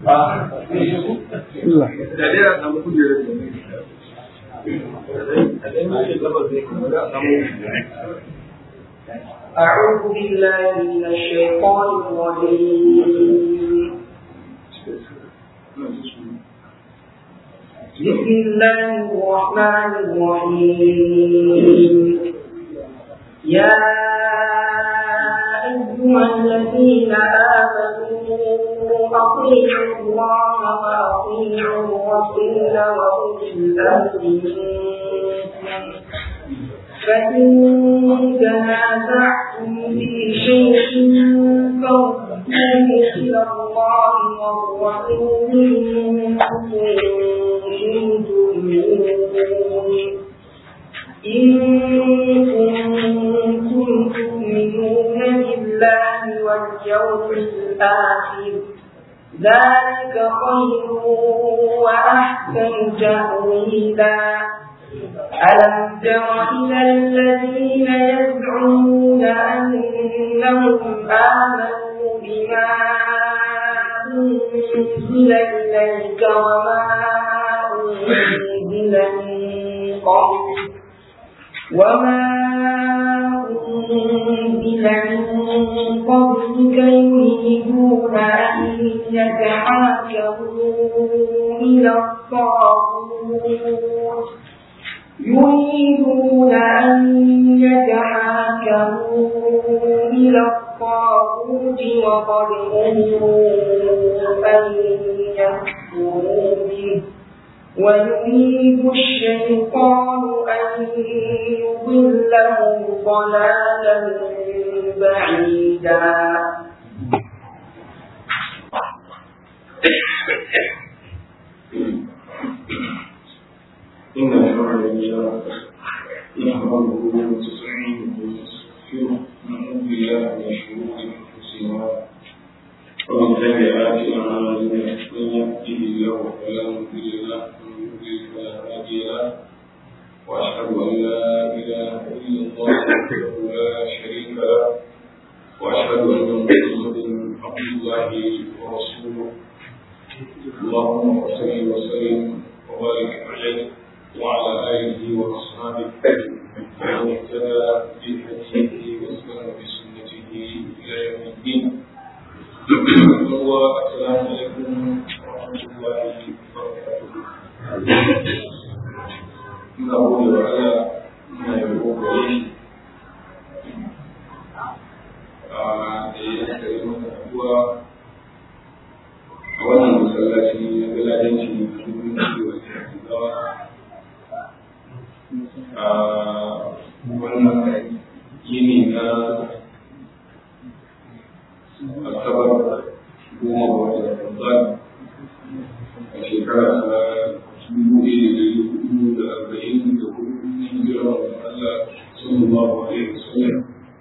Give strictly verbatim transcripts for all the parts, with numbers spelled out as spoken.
أعوذ بالله من الشيطان الرجيم. بسم الله الرحمن الرحيم. يا أيها الذين آمنوا أطيعوا الله وأطيعوا الرسول وأولي الأمر منكم، فإن تنازعتم في شيء فردوه إلى الله والرسول إن كنتم إن كنتم تؤمنون بالله واليوم الآخر، ذلك خير وأحسن تأويلا. ألم تر إلى الذين يزعمون أنهم آمنوا بما أنزل إليك وما أنزل من قبل وما أنزل من قبلك يريدون أن يتحاكموا إلى الطاغوت يريدون أن يتحاكموا إلى الطاغوت وقد أمروا أن يكفروا به ويريد الشيطان أن يضلهم ضلالا بعيدا. إن الحمد لله نحمده ونستعينه ونستغفره ونعوذ بالله من شرور أنفسنا ومن سيئات أعمالنا، من يهده الله فلا مضل له ومن يضلل فلا هادي له، وأشهد أن لا إله إلا الله وحده لا شريك له، وأشهد أن محمدا عبد الله ورسوله. اللهم صل وسلم وبارك عليه وعلى آله وأصحابه ومن اهتدى بهديه واستنى بسنته إلى يوم الدين. السلام عليكم ورحمة الله وبركاته. نقول على ما يقول عليه يستلم الأبوة أولا مسلاتي بلادنشي من المنزل والاحتضار wannan yini na asabar goma ga watan Ramadan a shekara ta dubu ɗaya da ɗari hudu da arba'in da hudu na hijirar manzon Allah sallallahu alaihi wasallam,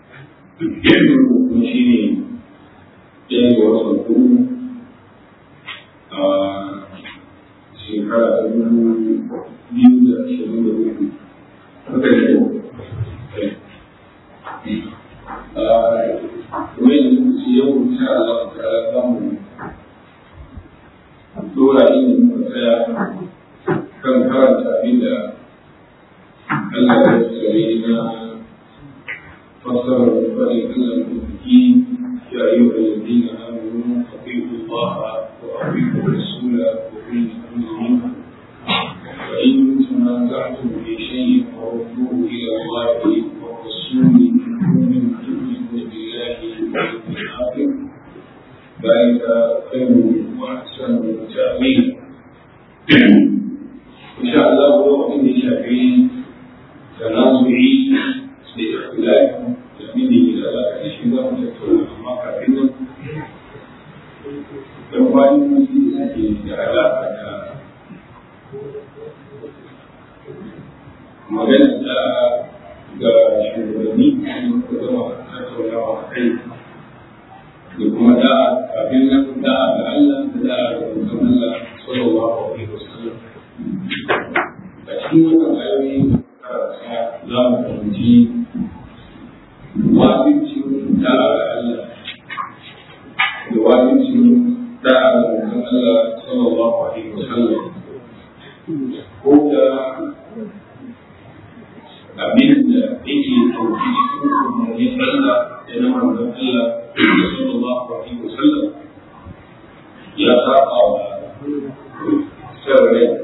kuma shi ne ɗaya ga watan hudu a shekara ta dubu biyu da ashirin da hudu. haka ne kuma yanzu su yau insha Allah ta'ala za mu dora inda muka tsaya kan karanta abin da Allah ya tsare na fassarar faɗin Allah da biki ya yi wa lalzina amuru a fiye Allah wa a fiye rasula wa fiye amuru وإن تنازعتم في شيء فردوه إلى الله والرسول إن كنتم تؤمنون بالله واليوم الآخر، ذلك خير وأحسن تأويلا. إن شاء الله هو إن شافعي تنازعي باختلاف تأمينه إلى ذلك الشيء ما كافينا يوم في علاقة magana da ga shugabanni da zama tattaunawa a kai da kuma da abin nan da ga Allah da da rubutun Allah sallallahu alaihi wasallam. A cikin wannan ayoyi za mu fahimci wajibcin da ga Allah da wajibcin da ga rubutun Allah sallallahu alaihi wasallam ko da abin da yake ɗauki cikin umarnin Allah da na manzon Allah sallallahu alaihi wasallam ya saba wa sarrai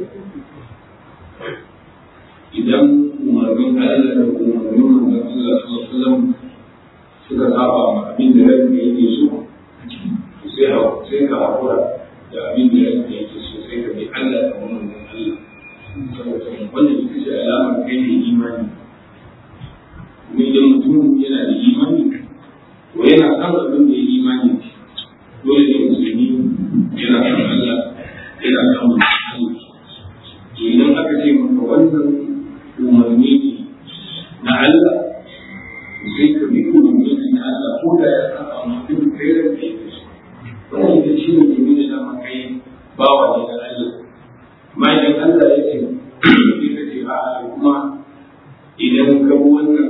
idan umarnin Allah da umarnin manzon Allah sallallahu alaihi wasallam suka saba wa abin da ranka yake so sai sai ka hakura da abin da ranka yake so sai ka bi Allah da umarnin Allah saboda wannan ita ce alamar kai ne imani ne da mutum yana da imani to yana san abin da ya imani dole ne musulmi yana san Allah yana san Allah to idan aka ce maka wannan umarni ne na Allah sai ka bi umarni na Allah ko da ya saba ma duk kai da kai wannan ita ce ne ke da dama kai bawa ne da Allah ma idan Allah ya ce ita ce a kuma idan ka bi wannan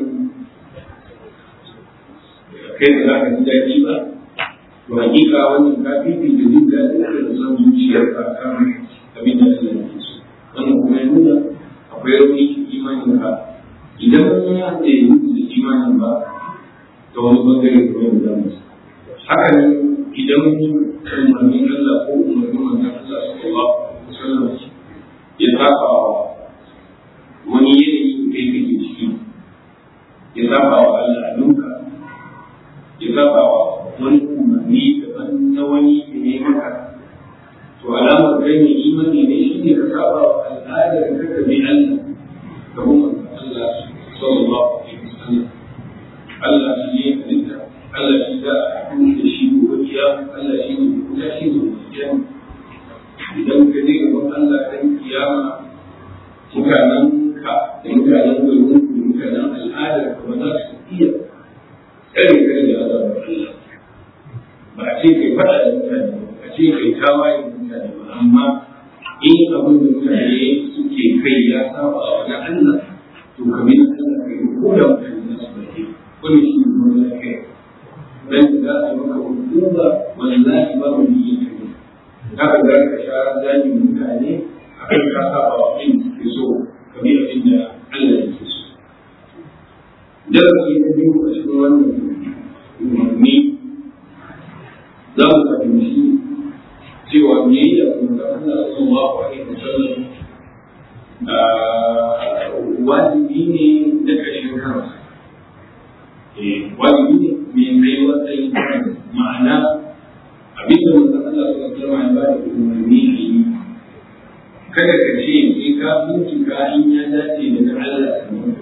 kai da za ka ji daɗi ba to hakika wannan ka fifi da jin daɗi da san zuciyarka kan abin da Allah ya so wannan kuma ya nuna akwai rauni imanin ka idan wani ya ce yi da imanin ba ta wani bangare da wani zamu haka nan idan umarnin Allah ko umarnin manzon Allah sallallahu alaihi wasallam ya saba wani yanayi da kai kake ciki ya saba wa al'adunka ya saba wa wani umarni daban na wani da ya maka to alamar kai ne imani ne shi ne ka saba wa al'adar ka ka bi Allah ka kuma Allah sallallahu alaihi wasallam Allah shi ne halitta Allah shi da abin da shi gobiya Allah shi ne kuma shi ne mutum idan ka je gaban Allah dan kiyama mutanen ka da mutanen garin da mutanen al'adar ka ba za su iya tsare kai da azabar Allah ba a ce kai faɗa da mutane ba a ce kai tawaye da mutane ba amma in abin da mutane suke kai ya saba a wani Allah to ka bi Allah kai ko da mutane za su bade wani shi ne wani lafiya dan da za a maka hukuma wallahi ba mu yi kai haka za ka sha zagi mutane akan ka saba wa abin da ke so ka bi abin da Allah ya ke so darasi na biyu a cikin wannan umarni za mu fahimci cewa biyayya kuma da Allah sallallahu alaihi wasallam wajibi ne da kashin kansa wajibi ne mai kai matsayin ma'ana abin da manzon Allah sallallahu alaihi wasallam ya ba da umarni ne kada ka ce sai ka bincika in ya dace daga Allah sannan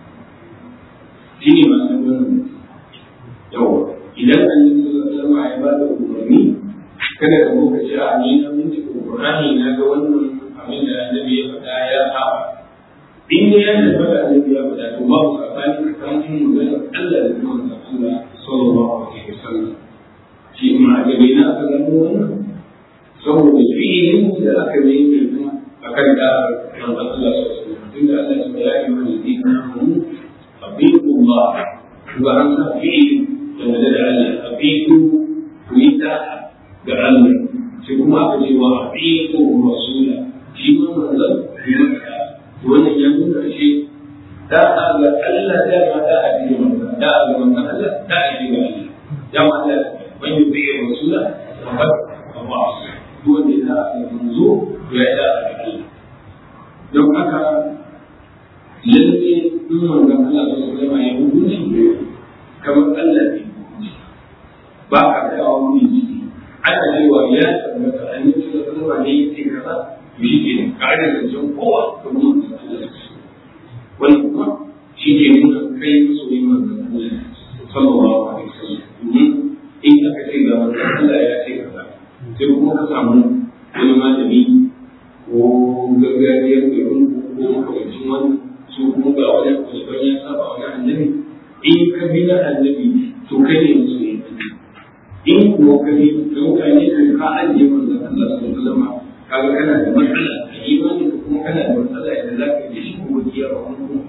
shi ne masu wannan yawa idan an yi sallama ya ba da umarni kada ka zo ka ce a ni na minti Qur'ani na ga wannan abin da annabi ya faɗa ya saba in ne ya tabbata annabi ya faɗa to babu sabani tsakanin maganar Allah da kuma manzon Allah sallallahu alaihi wasallam shi ma da bai na aka gano wannan saboda fi'ilin da aka yi ne akan da manzon Allah sallallahu alaihi wasallam tunda Allah ya yi mana dinin أطيعوا الله وأنت فيه جمال على أطيعوا ويتا بعلم ثم أقول وأطيعوا الرسول فيما نزل بمكة وأن يكون شيء لا أقل ألا لا ما تأتي من لا أقل من ألا تأتي من ألا جمع من يطيع الرسول فقد أطاع دون إذا منظور ويأتى بألا لو أكا lalle in wannan Allah ta sallama ya hukunci kamar Allah ne ba ka kawo wani jiki aka cewa ya tabbata an yi cikin sallama ne ya ce kaza to shi ke ka da zancen kowa da kuma Allah wani kuma shi ke nuna kai masoyin manzon Allah sallallahu alaihi wasallam domin in aka ce ga manzon Allah ya ce kaza sai kuma ka samu wani malami ko gargajiyar garin ko makamancin wannan su kuma ga wani kusurban ya saba wani annabi in ka bi na annabi to kai ne musu ne in kuwa ka bi da mutane kan ka ajiye manzon Allah sallallahu alaihi wasallam kaga kana da matsala a imani ka kuma kana da matsala idan za ka yi shi ko godiya ba wani kuma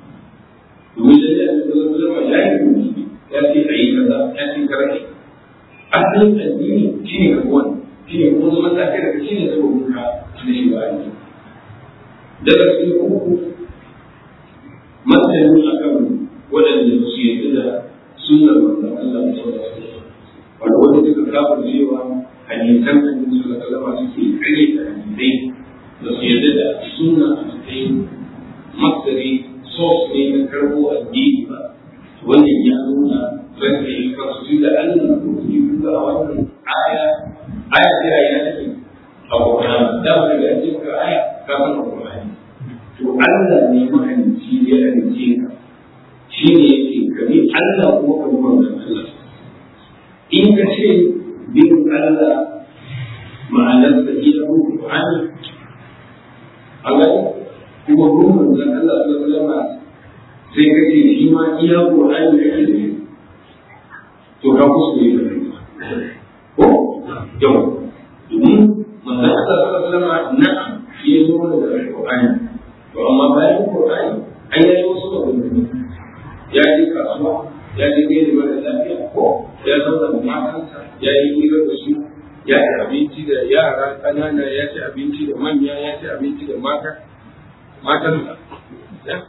domin da ya sallallahu alaihi wasallam ya yi godiya ya ce a yi kaza ya ce karfe asalin addini shine ka wani shine kuma zaman lafiya daga shi ne sabon ka na shiga ne darasi uku matsayin akan waɗanda su yadda da sunnar manzon Allah sallallahu alaihi wasallam wanda wanda suka kafa cewa hadisan annabi sallallahu alaihi wasallam suke kare da hadisai da su yadda da sunna a matsayin masdari source ne na karbo addini ba wannan ya nuna zai yi kansu tun da Allah ko yi ga wannan aya aya ce aya take a Qur'ani da ba da ake ka aya ka san Qur'ani to Allah ne mahalicci ne ya halice ka shi ne yake kabi Allah ko ka bi manzon Allah in ka ce bin Allah ma'anar da iya Qur'ani a ga kuma gurbin manzon Allah sallallahu alaihi wasallam sai ka ce shi ma iya Qur'ani da yake to ka kuskure da ko yau domin manzon Allah sallallahu alaihi wasallam na'am shi ya zo da Qur'ani to amma bayan Qur'ani an yi wasu maganganu ya je kasuwa ya je gaida mara lafiya ko ya zauna da matansa ya yi hira da su ya ci abinci da yara ƙanana ya ci abinci da manya ya ci abinci da mata matansa ya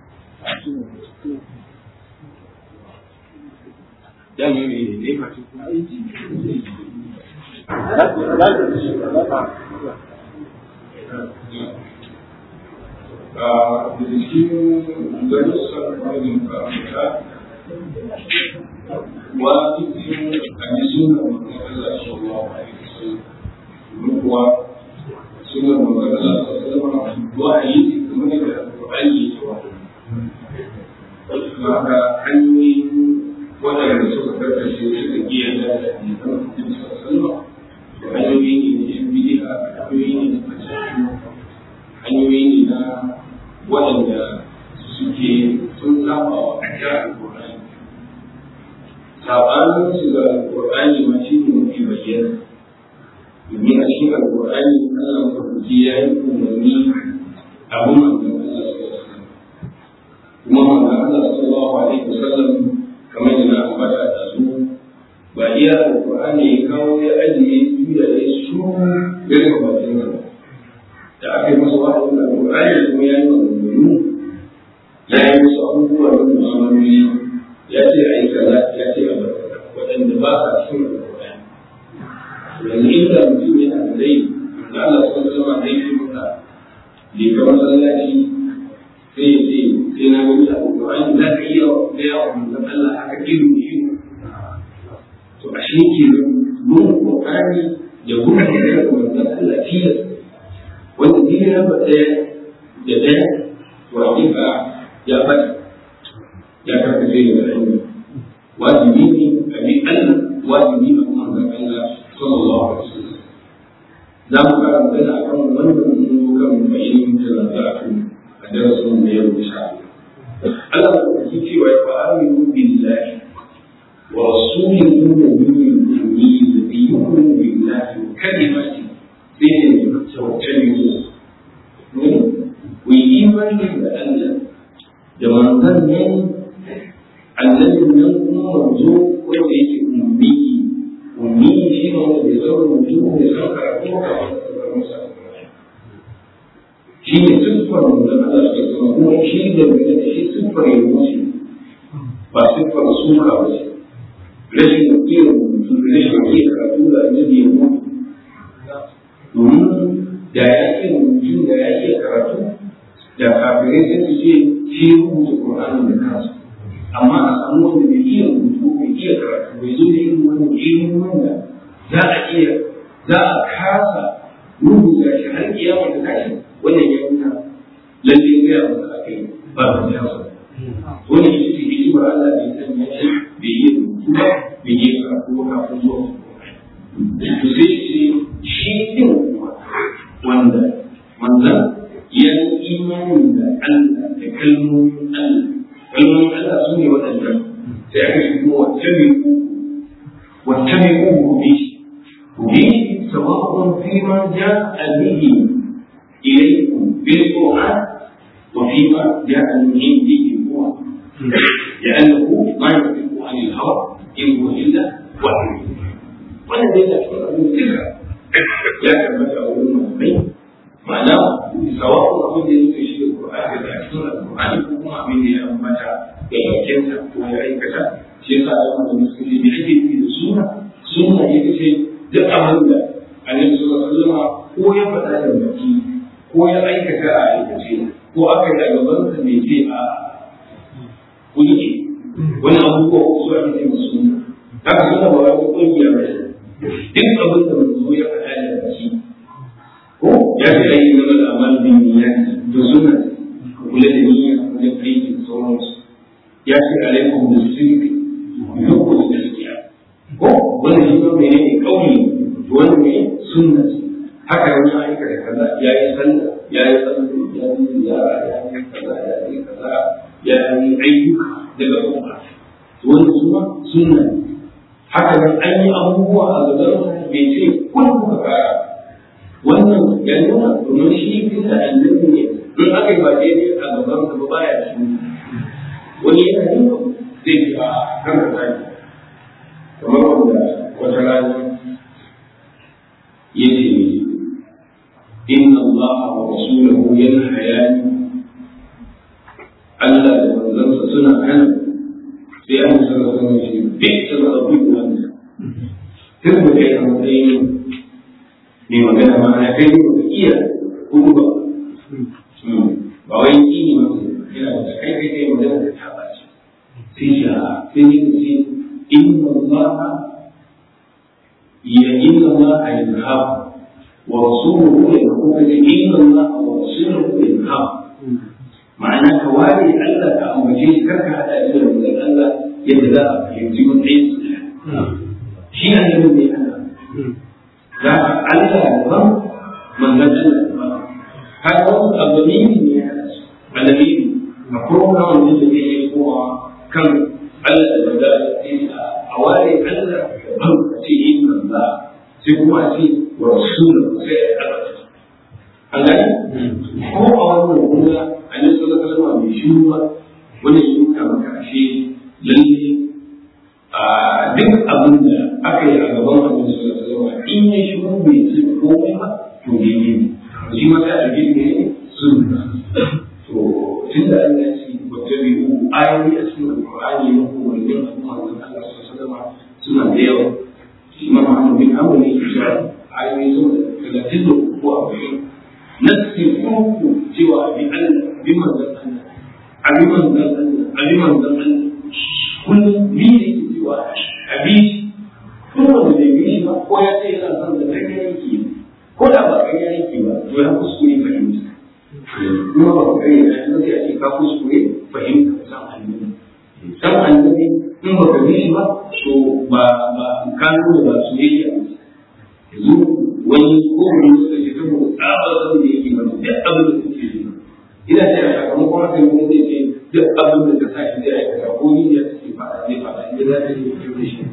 ya ne ne ne masu aiki da cikin darussan kwanin karanta wa cikin hadisun da mutum Allah sallallahu alaihi wasallam kuwa sunan mutum Allah sallallahu alaihi wasallam wahayi kamar da Qur'ani ya wahayi maka hanyoyin waɗanda suka karkashe suka giya da hadisan Muhammad sallallahu alaihi wasallam hanyoyi ne na yan bid'a hanyoyi ne na fasashu hanyoyi ne na waɗanda suke sun saba wa ajiyar Al-Qur'ani. Saɓanin su ga Al-Qur'ani ma shi ne mafi bayyana. Domin a cikin Al-Qur'ani Allah mafi ya yi umarni abin manzon Allah sallallahu alaihi wasallam. Kuma manzon Allah sallallahu alaihi wasallam kamar da na ambata da su ba iya Al-Qur'ani ya kawo ya ajiye duniya ya su ya ga bakin nan. Da aka yi masa wahayin Al-Qur'ani kuma ya yi maganganu ya yi wasu abubuwa da mu'amaloli ya ce a yi kaza ya ce a bata waɗanda ba sa cikin Al-Qur'ani. Yanzu inda mutum yana da rai da Allah sun zama zai fi maka leka masallaci sai ya ce sai na gani Al-Qur'ani za ka iya gaya wa manzon Allah haka irin shi. To a shi ke mun Qur'ani da kuma da manzon Allah tilas wanda duk ya faɗa da ɗaya to hakika ya faɗi ya karkace da hanya wajibi ne a bi Allah wajibi ne kuma ga Allah sallallahu alaihi wasallam za mu fara magana akan wannan mun zo kan bayanin talatu a darasin da ya rubuta Allah ya ce cewa fa aminu billahi wa rasulihi nabiyyi ummi yu'minu billahi kalimati sai ne tawakkali ku yi imani da Allah da manzon ne annabin nan kuma manzo wanda yake ummi ummi shi ne wanda bai zama mutum da san karatu ba shi ne siffar manzon Allah da kuma shi da da shi siffar yabo ce ba siffar suka ba ce rashin iya rubutu rashin iya karatu da annabi ya mutu domin da ya ke mutum da ya ke karatu da kafirai sai su ce shi rubuta Qur'ani da kansu amma a samu wanda bai iya rubutu bai iya karatu bai zo da irin wannan ilimin da za a iya za a kasa rubuta shi har kiyama da tashi wannan ya nuna lalle ya masa akai ba ta yasa wannan ita ce hikimar Allah da ya sanya shi bai iya rubutu ba bai iya karatu ba kafin zuwa to sai ce shi din wanda manzan ya yi imanin da Allah da kalmomin Allah kalmomin Allah su ne waɗanda sai aka shi kuma wacce mai ku wacce mai ku gobe shi gobe sawa'un fi ma ja'a bihi ilaykum bil Qur'an wa fi ma ja'a min indihi huwa لأنه ما ينطق عن الهوى إن هو إلا وحي wannan dai da cikin abin duka ya tabbata a wurin malamai ma'ana sawa'un abin da yake shi da Qur'ani da cikin Al-Qur'ani ko kuma abin da ya ambata da bakinsa ko ya aikata shi yasa ya mana musulmi da ake yi da sunna sunna ita ce duk abin da Annabi sallallahu alaihi wasallam ko ya faɗa da baki ko ya aikata a aikace ko aka yi a gaban sa mai ce a kuɗi wani abubuwa ko su ake ce sunna haka sunna ba wani ƙungiya ba duk abin da mutum ya faɗa da baki ko ya ce ayi zama da amal bin niyya da sunna kula da niyya wajen aiki da sauransu ya ce alaikum da sirri yau da gaskiya ko wanda shi ba mai ne kauli wanda mai sunna haka wani aikata kaza ya yi sallah ya yi sallah ya yi ziyara ya yi kaza ya yi kaza ya yi ayyuka daga umma wanda suna sunna haka nan an yi abubuwa a gaban bai ce kun kuka kara wannan ya nuna domin shi bisa annabi ne in aka yi ba daidai a gaban ka ba baya da shi wani yana yin abu zai ce a kan ka zaki kamar wanda wata rana ya ce inna Allah wa rasulahu yanhayani Allah da manzansa suna hana sai an sanar da shi bai sanar da duk wanda tun da kai a matsayin mai magana ma na kai ne iya kuma ba ba wai yi ne mutum yana da kai kai kai magana da ta bace sai shi a sai ne ce inna Allah ya inna Allah yanha wa rasuluhu yanha inna Allah wa rasuluhu yanha ma'ana ka ware Allah ka ambace shi karka hada shi da manzon Allah yadda za a fahimci matsayin su shi ne annabi mai Allah za ka Allah daban manzon Allah daban har wasu abdomini ne ya hada su alamini a kuma wanda da zai yi kowa kan Allah da manzon Allah a ware Allah daban a ce yin manza sai kuma a ce wa rasuluhu sai a ƙarfafa an gani ko a wannan kuma annabi sallallahu alaihi wasallam bai shiru ba wani shi ka maka ashe lalle a duk abin da aka yi a gaban annabi sallallahu alaihi wasallam in ya shiru bai ci komai ba to ne ne shi ma sai a gidi ne sunna to tunda Allah ya ce wata biyu ayoyi a cikin Al-Qur'ani ne ko wani al'umma da Allah sallallahu alaihi wasallam suna da yawa shi ma Muhammad bin Amr ne ya ayoyi sun da talatin da uku a bayan nasi uku cewa bi Allah bi manzon Allah abi manzon Allah abi manzon Allah kullum ni ne ke cewa abi kuma da bai yi ba ko ya ce yana son da kai yake ko da ba kai yake ba to ya kuskure fahimta kuma ba kai ne sai ya ce ka kuskure fahimta san annabi san annabi in ba ka yi ba to ba ba ka nuna ba su yi yanzu wani ko wani suka ce saboda tsabar san da yake ba duk abin da suke yi ina ce a sakamakon haka ne zai ce duk abin da ka sa shi zai aikata ko ni ya suke fada zai fada inda za ta yi mutum da shi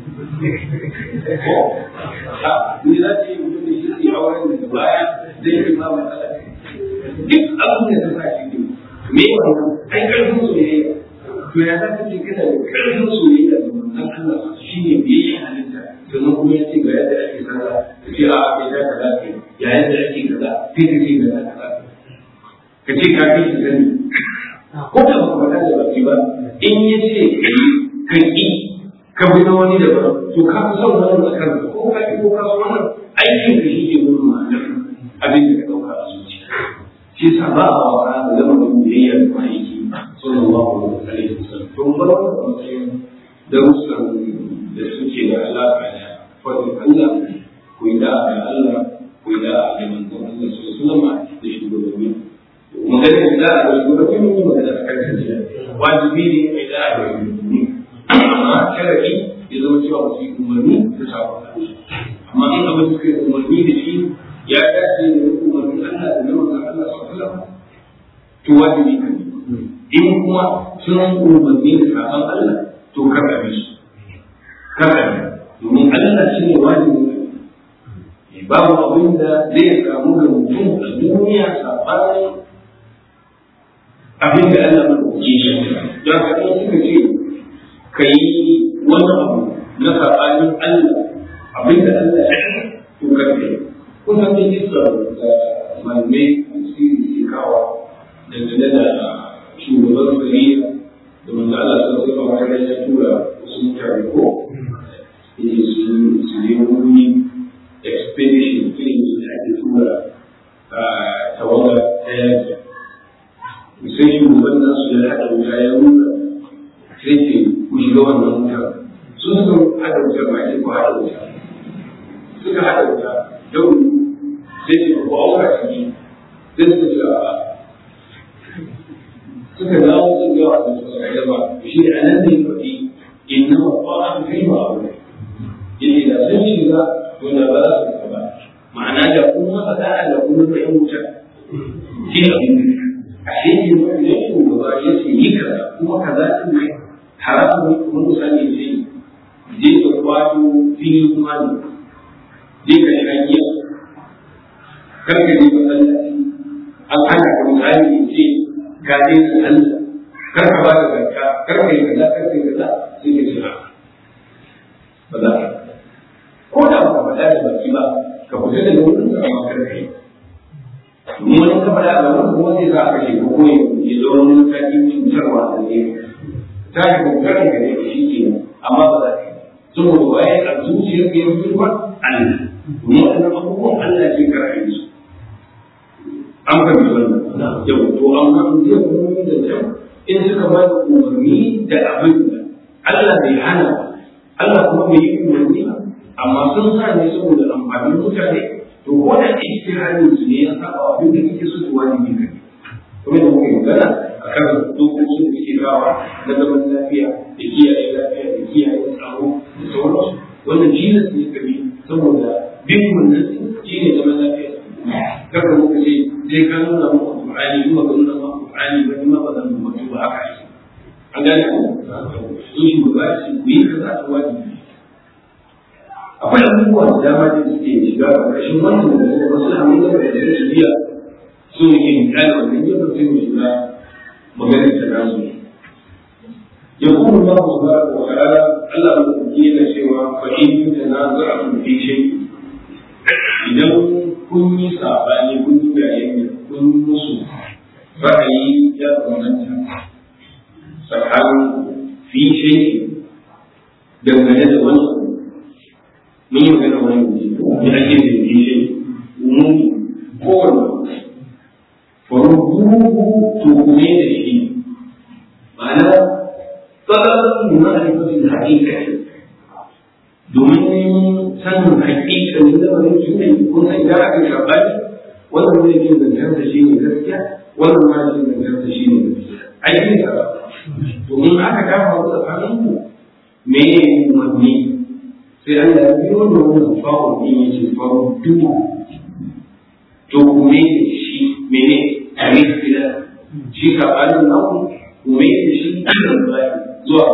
ko ha ni za ta yi mutum da shi sai auren da baya zai yi ma matsala duk abin da ka sa shi ne me wannan ai karfin soyayya to ya za ka ce kana da karfin soyayya da manzon Allah shi ne biyayya halitta sannan kuma ya ce ga yadda ake kaza ka ce a bai da kaza ke ya yadda ake kaza kai ka ce ga kaza ka ce ka fi shi sani ko da ba ka da baki ba in ya ce ka ki ka bi na wani da ba to ka fi son wani da kanka ko ka ki ko ka so wannan aikin ka shi ke gudun ma'anar abin da ka ɗauka a zuciya shi sa ba a wara da zama da biyayya da ma'aiki sallallahu alaihi wasallam don ba da matsayin darussan da suke da alaƙa da fadin Allah ku yi da'a da Allah ku yi da'a da manzon Allah sallallahu alaihi wasallam da shugabanni magana da da'a da shugabanni ne magana da kan jiya wajibi ne mai da'a da shugabanni amma sharadi ya zama cewa su yi umarni da sabon amma in abin suka yi umarni da shi ya dace da umarnin Allah da manzon Allah sallallahu alaihi wasallam to wajibi ne in kuma sun umarni da sabon Allah to kada bi su kada domin Allah shi ne wajibi babu abin da zai samu da mutum a duniya sabanin abin da Allah mai kuke shi don haka suka ce ka yi wani abu na sabanin Allah abin da Allah ya to kada kun san dai kisa da malamai sirri ke kawo dangane da shugaban sariya da manzo Allah sun sai kamar da ya tura wasu mutane ko yake su su je wani expedition irin su da ake tura tawaga ta yaki sai shugaban nasu ya haɗa wuta ya nuna sai ke ku shiga wannan wuta sun suka haɗa wuta ba ake ku haɗa wuta suka haɗa wuta yau sai ce ku auka ciki sai suka ce a suka dawo sun gawa da su suka yaba shi a nan ne faɗi inna wa ƙwa'a kai ba abu ne yake da sun shiga to da ba za su fita ba ma'ana da kuma faɗa da kuma da yan wuta shi abin a shi ne wanda ya shugaba ya ce yi kaza kuma kaza ɗin ne haramun ne kuma misali ce je ka kwato filin kuma ne je ka sha giya kar ka je masallaci an hana ka misali ce ka je ka sallah kar ka ba da zakka kar ka yi kaza kar ka yi kaza sai ka ce ba za ka ko da ba ka faɗa da baki ba ka fita da wurin da amma kar ka yi domin wani ka faɗa da wani kuma zai za a kashe ko kuma ya zo wani mataki cutarwa da ne ta yi kokarin ka ne ka shi ke amma ba za ka yi saboda waye a zuciyar ka yanzu ba Allah domin waɗannan abubuwan Allah ke karaye su an fahimci wannan yau to amma in zai kuma da can in suka ba da umarni da abin da Allah bai hana Allah kuma bai yi umarni ba amma sun sa ne saboda amfanin mutane to wanda ijtihadin su ne ya saba abin da kike so su wajibi ka ne kuma da muke magana akan dokokin da suke kawo na zaman lafiya da kiyaye lafiya da kiyaye tsaro da sauransu wannan jinas ne kabi saboda bin wannan shi ne zaman lafiya kada muka ce sai ka nuna mu Qur'ani kuma ka nuna mu Qur'ani ba kuma ba zan mutu ba haka shi an gane ko su shi ba shi ku yi kaza ta wajibi akwai abubuwa da dama da suke shiga ƙarƙashin wannan da wasu hamida da da su biya su ne yin kana wannan yadda sai mu shiga maganar ta nasu يقول الله سبحانه وتعالى الله يقول سوى فإن تنازعتم في شيء إذا kun yi saɓani kun yi gayayya kun musu ra'ayi ya tsananta tsakanin fi shaiki dangane da wani mun yi magana wani ne da ake da fi shaiki umumi kowane faruhu to kuma da shi ma'ana tsarin nuna alifasin haƙiƙa domin sanin haƙiƙanin lamarin shi ne kun san idan aka shaɓani wannan zai jin zancensa shi ne gaskiya wannan ma jin zancensa shi ne gaskiya ai ne ka domin aka kama wasu tsakanin ku me ne umarni sai Allah ya biyo da wannan fa'o din yake fa'o duhu to kuma shi mene a gaskiya shi saɓanin naku kuma shi zuwa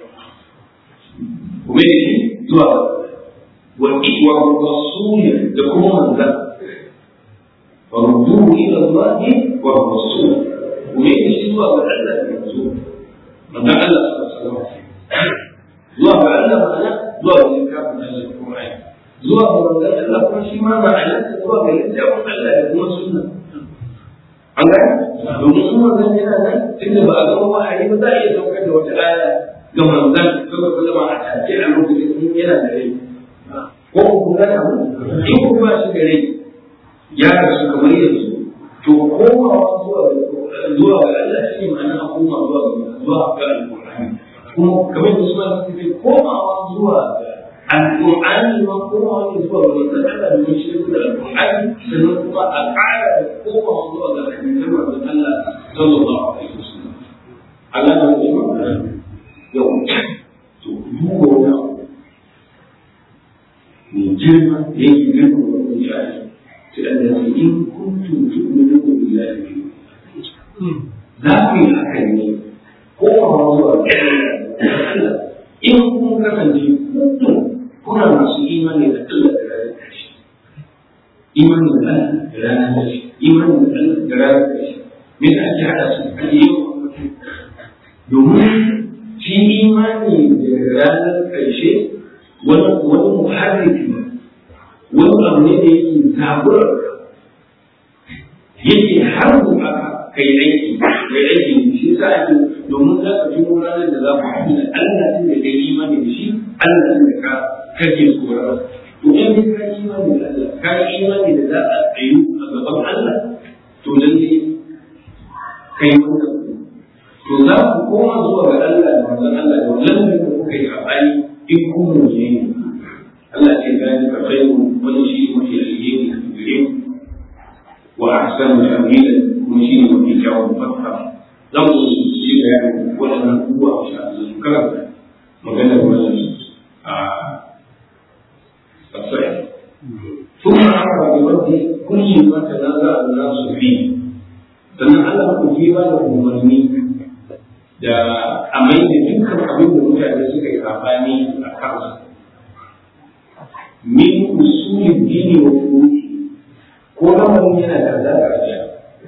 kuma shi zuwa والرسول تكون منزل فردوه إلى الله والرسول ويجي سوى بعلة الرسول من تعلق الله زوى بعلة معنى زوى بالإنكار من أجل القرآن زوى بمنزل الله كل ما معنى زوى بالإنكار من أجل يكون سنة an gani domin sun manzan yana nan tun da ba a gama wahayi ba za a iya saukar da wata aya ga manzan saboda kuma zama a take a lokacin sun yana da rai ko ku gana mu in ku ba shi da rai ya rasu kamar yanzu to komawa zuwa zuwa ga Allah shi ne ma'ana a koma zuwa ga zuwa ga alƙur'ani kuma kamar da suna suke komawa zuwa ga alƙur'ani ma komawa ne zuwa ga manzan Allah domin shi ne da alƙur'ani sannan kuma a ƙara da komawa zuwa ga hadisan manzan Allah sallallahu alaihi wasallam Allah na yi yau to duba wani abu mai girma da yake girma da wani shafi sai an da in kuntum tu'minu billahi za ku yi haka ne komawa zuwa ga Allah in kun kasance kuntum kuna masu imani da Allah da ranar ƙarshe imani da Allah da ranar ƙarshe imani da Allah da ranar ƙarshe me yasa ake haɗa su a yau domin shi imani da ranar ƙarshe wani wani muharriki wani abu ne da yake zaburar yake har aka kai aiki kai aiki shi sa ake domin za ka tuno ranar da za ku haɗu da Allah tun da kai imani da shi Allah tun da ka kake tsoron to in ka imani da Allah ka imani da za a tsayu a gaban Allah to lalle kai wannan to za ku koma zuwa ga Allah da manzon Allah da wannan da kuka yi a bayi in kun muje ne Allah ce gani ka khairu wani shi mafi alheri a gare ku wa ahsanu ta'wila kuma shi ne mafi kyawun fassara zan ku yi bayanin waɗannan abubuwa a sha Allah karanta maganar wannan a الصحيح ثم عرف برد كل ما تنازع الناس فيه sannan Allah ku ji ba da umarni da amai da dukkan abin da mutane suka yi sabani a kansa min usulin dini wa furu'i ko lamarin yana da alaƙa da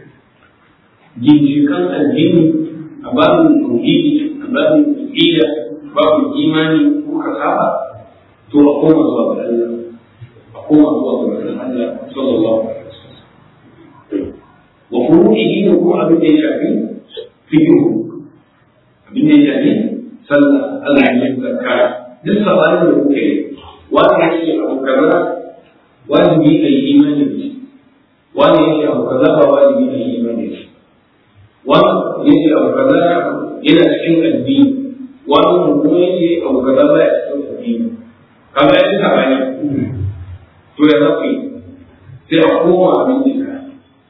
ginshiƙan addini a babin tauhidi a babin aqida babin imani ko kasaba to a koma zuwa ga Allah a koma zuwa ga Allah sallallahu alaihi wasallam wa furu'ihi da kuma abin da ya shafi fiqh abin da ya shafi sallah Allah ya zakka duk sabanin da kuke wani yake abu kaza wajibi a yi imani da shi wani yake abu kaza ba wajibi a yi imani da shi wani yake abu kaza yana cikin addini wani kuma yake abu kaza ba ya cikin addini kamar yadda ta bani to ya zafi sai a koma abin da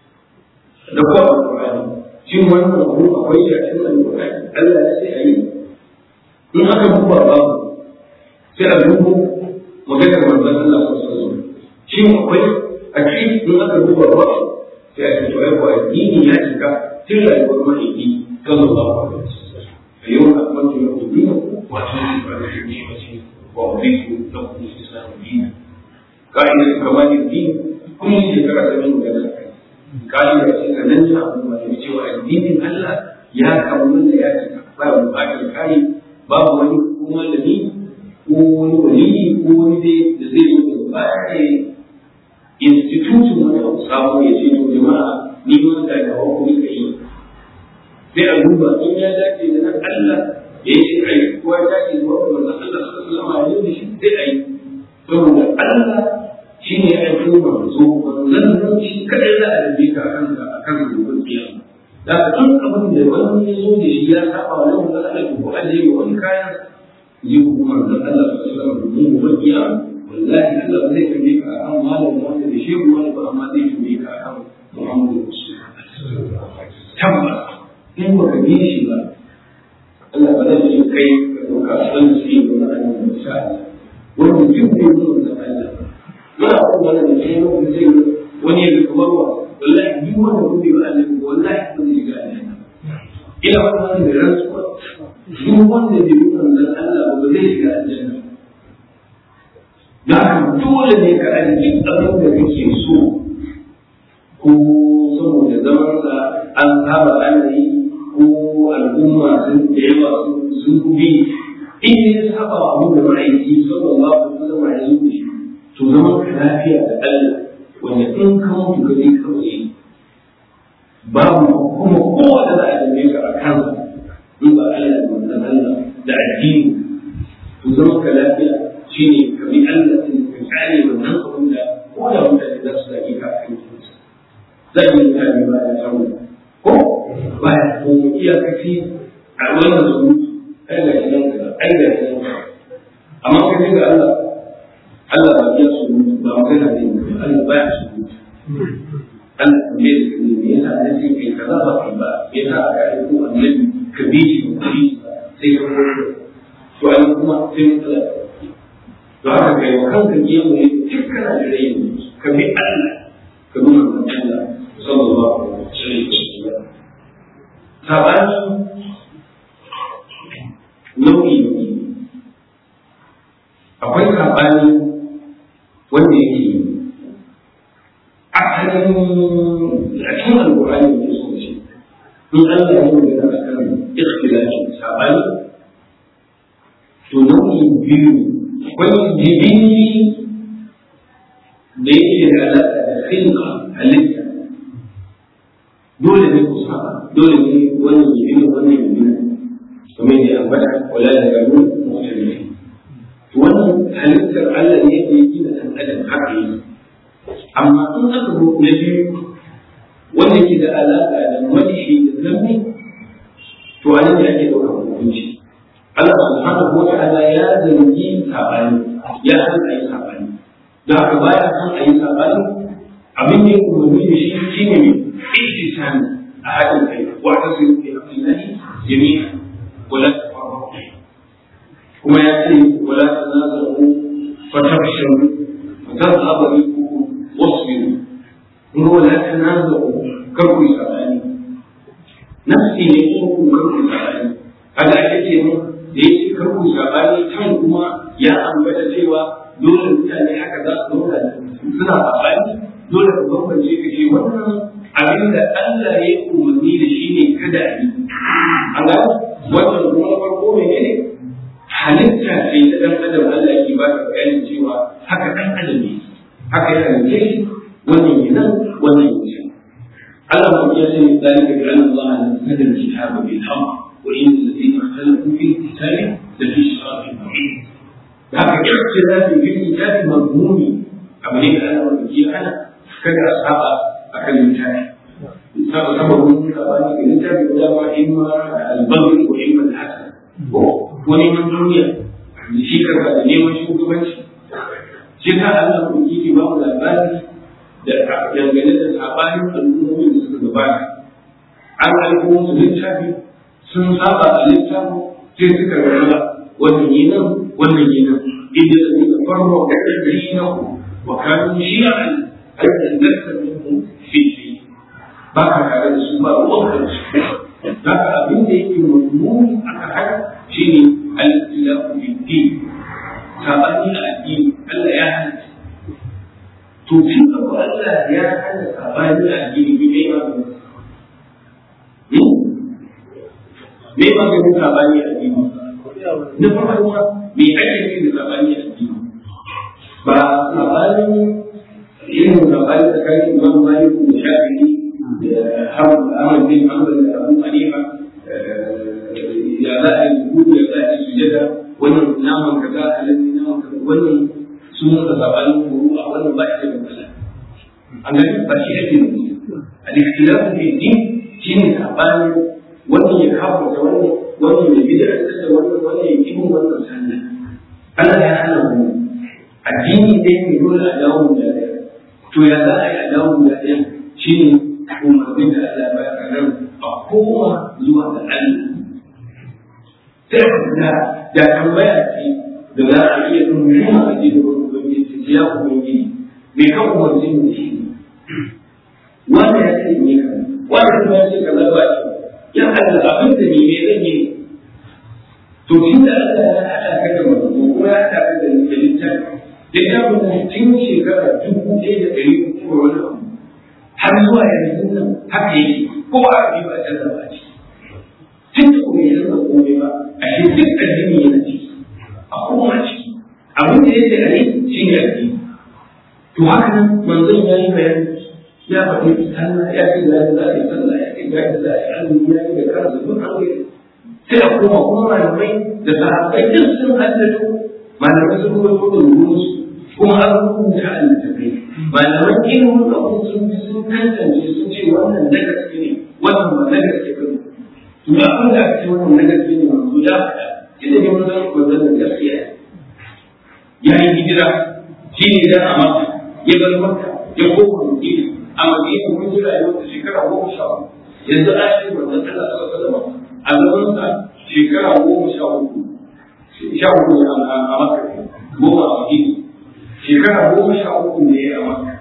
da kuma alƙur'ani shin wannan abu akwai shi a cikin alƙur'ani Allah ya sai a yi in aka duba babu sai a dubo maganar manzon Allah sallallahu alaihi wasallam shin akwai a cikin in aka duba babu sai a ce to ai ko addini ya cika tun rayuwar mahaifi sallallahu alaihi wasallam a yau a kwanci na duniya wato shi ba da shi ne وأضيف لكم الإسلام دينا قائلة كمال الدين كل شكرا سمين كذلك قائلة سننجا وما يمشي الدين ألا يا كمال يا باب باقي الكاري باب ولي كما الذي كون ولي كون ذي ذي باقي institution wani abu sabo ya ce to jama'a ni ma da da hukumi kai sai a duba in ya dace da nan Allah ya yi a yi kuwa ya ce zuwa wanda Allah suka zama a yau da shi sai a yi saboda Allah shi ne ya aiko manzo wannan nan shi kadai za a rabe ka akan ka akan rubutun kiyama da ka tun abin da wani ya zo da shi ya saba wa yau da Allah ko aje ga wani kayan yi kuma da Allah suka zama domin gobe kiyama wallahi Allah zai kalle ka akan malam wanda da shehu wani ba amma zai kalle ka akan Muhammadu Rasulullah tabbas in ba ka bi shi ba Allah ba zai yi kai ka ɗauka san su yi wani annabi insha Allah wannan duk ne mun da Allah yana kuma wannan da shi mun zai wani ya ga barwa wallahi duk wanda kun bi Allah wallahi kun ji ga Allah ila wannan da rantsuwa duk wanda bai bi wannan Allah ba zai shiga aljanna da dole ne ka aji abin da kake so ko saboda zaman sa an saba ana yi ko al'umma sun da yawa sun kubi in ya saba abu da ma'aiki sallallahu alaihi wasallam ya zo shi to zaman ka lafiya da Allah wanda in ka mutu ka je kawai babu kuma kowa da za a dame ka a kan in ba Allah da manzon Allah da addini to zaman ka lafiya shine ka bi Allah din ka kare wannan abin da ko da mutane za su zage ka a kan sa zai yi mutane ba da samu ko ba ya ko iyakaci a wannan su ai ga shi nan ai ga shi nan amma kai ga Allah Allah ba ya su ba magana ne Allah ba ya su Allah ne ne yana da shi kai kaza ba kai ba yana ga ko annabi ka bi shi shi sai ka to ai kuma sai Allah to haka kai wa kanka kiyo ne dukkan da rai ka bi Allah ka bi manzon Allah sallallahu alaihi wasallam sabani nau'i ne akwai sabani wanda yake asalin a cikin alƙur'ani ne so ce in Allah ya yi magana akan ikhtilafi sabani to nau'i biyu wani jibini da yake da alaƙa da khilqa halitta dole ne ku saba dole ne wannan yi ne wannan yi ne kamar yadda ambata wala da garu mutum wannan halittar Allah ne yake gina dan adam haka yi amma in aka zo na biyu wanda ke da alaƙa da madishi da zambi to anan ne ake ɗaukar hukunci Allah subhanahu wa ta'ala ya zargi sabani ya san ayi sabani da haka baya san ayi sabani abin da yake umarni da shi shine ne ihtisani a hadin kai wa tasiru fi amrillahi jami'a wala tafarraqu kuma ya ce wala tanazaru fatafshalu wa tadhhabu bikum wasbiru in wala tanazaru karku sabani nafsi ne ko karku sabani kada ake ce mu da yake karku sabani kan kuma ya ambata cewa dole mutane haka za su zauna suna sabani dole ka bambance ka ce wannan abin da Allah ya yi umarni da shi ne kada a yi an ga wannan kuma farko ne ne halitta ce da dan adam Allah ke ba ka bayanin cewa haka dan adam ne haka ya halitta shi wannan ne nan wannan ne Allah ma ya ce dalika bi anna Allah nazzala al-kitaba bil haqq wa inna alladhina ikhtalafu fi al-kitabi la fi shiqaqin ba'id haka ikhtilafi fi al-kitabi madmuni abin da Allah ya hana kada a saba akan littafi saba saba wani sabani da littafi da dama imma al-baghi ko imma al-hasan ko neman duniya da shi karka da neman shugabanci shi ta Allah ko yake ba mu labari da dangane da sabanin al'ummomin da suka gabata an aiko musu littafi sun saba a littafi sai suka rarraba wannan yi nan wannan yi nan inda suka farwa da ƙarfi na wa kanu shi'an aikin lasta minhum fi shay ba ka tare da su ba ruwan su za ka abin da yake mummuni aka haka shine al-ikhtilafu fi din sabani a addini Allah ya hana to shi abu Allah ya hana sabani a addini bi mai magana me maganin sabani a addini na farko me ake nufi da sabani a addini ba sabani irin sabani tsakanin Imam Malik da Shafi'i da Ahmad bin Hanbal da Abu Hanifa ya za a yi gudu ya za a yi sujada wannan naman kaza halin naman kaza wannan sunan da sabanin kuru a wannan ba shi da matsala an gani ba shi ake nufi al-ikhtilafu fi din shine sabanin wannan ya kafa da wannan wannan ya bid'a da wannan wannan ya kibu wannan sannan Allah ya hana mu addini dai ne dole a dawo da to ya za a yi a dawo da ɗaya shine umarnin da Allah ya bayar nan a kowa zuwa ga Allah sai da da tambaya ce da za a iya nuna a cikin wani ubangiji ya ubangiji me kan umarci ne shi wanda ya ce ne kan wanda kuma ya ce kaza ba shi ya Allah abin da ne me zan yi to shi da Allah ya haɗa ka da mutum kuma ya haɗa ka da littafi littafin da tun shekara dubu ɗaya da ɗari uku da wani abu har zuwa yanzu nan haka yake ko a yi ba a canza ba ce tun da kuma ya canza komai ba a shi duk addini yana ciki a koma ciki abin da yake a yi shi ne addini to haka nan manzon ya yi bayani ya faɗi sallah ya ce da za a yi sallah ya ce da za a yi azumi ya ce da kansa duk an yi sai a koma kuma malamai da sahabbai duk sun haddado malamai sun kuma da ruwansu kuma an rubuta a littattafai malaman ilimin abu sun sun tantance sun ce wannan na gaske ne wannan ba na gaske ba ne to ya kun da ake wannan na gaske ne manzo ya faɗa ina ne mun san ko zan gaskiya ya yi hijira shi ne da a maka ya bar maka ya koma madina a madina mun jira yau da shekara goma sha uku yanzu a shi wannan Allah sallallahu alaihi wasallam a zaman sa shekara goma sha uku sha uku a maka goma a madina shekara goma sha uku ne ya maka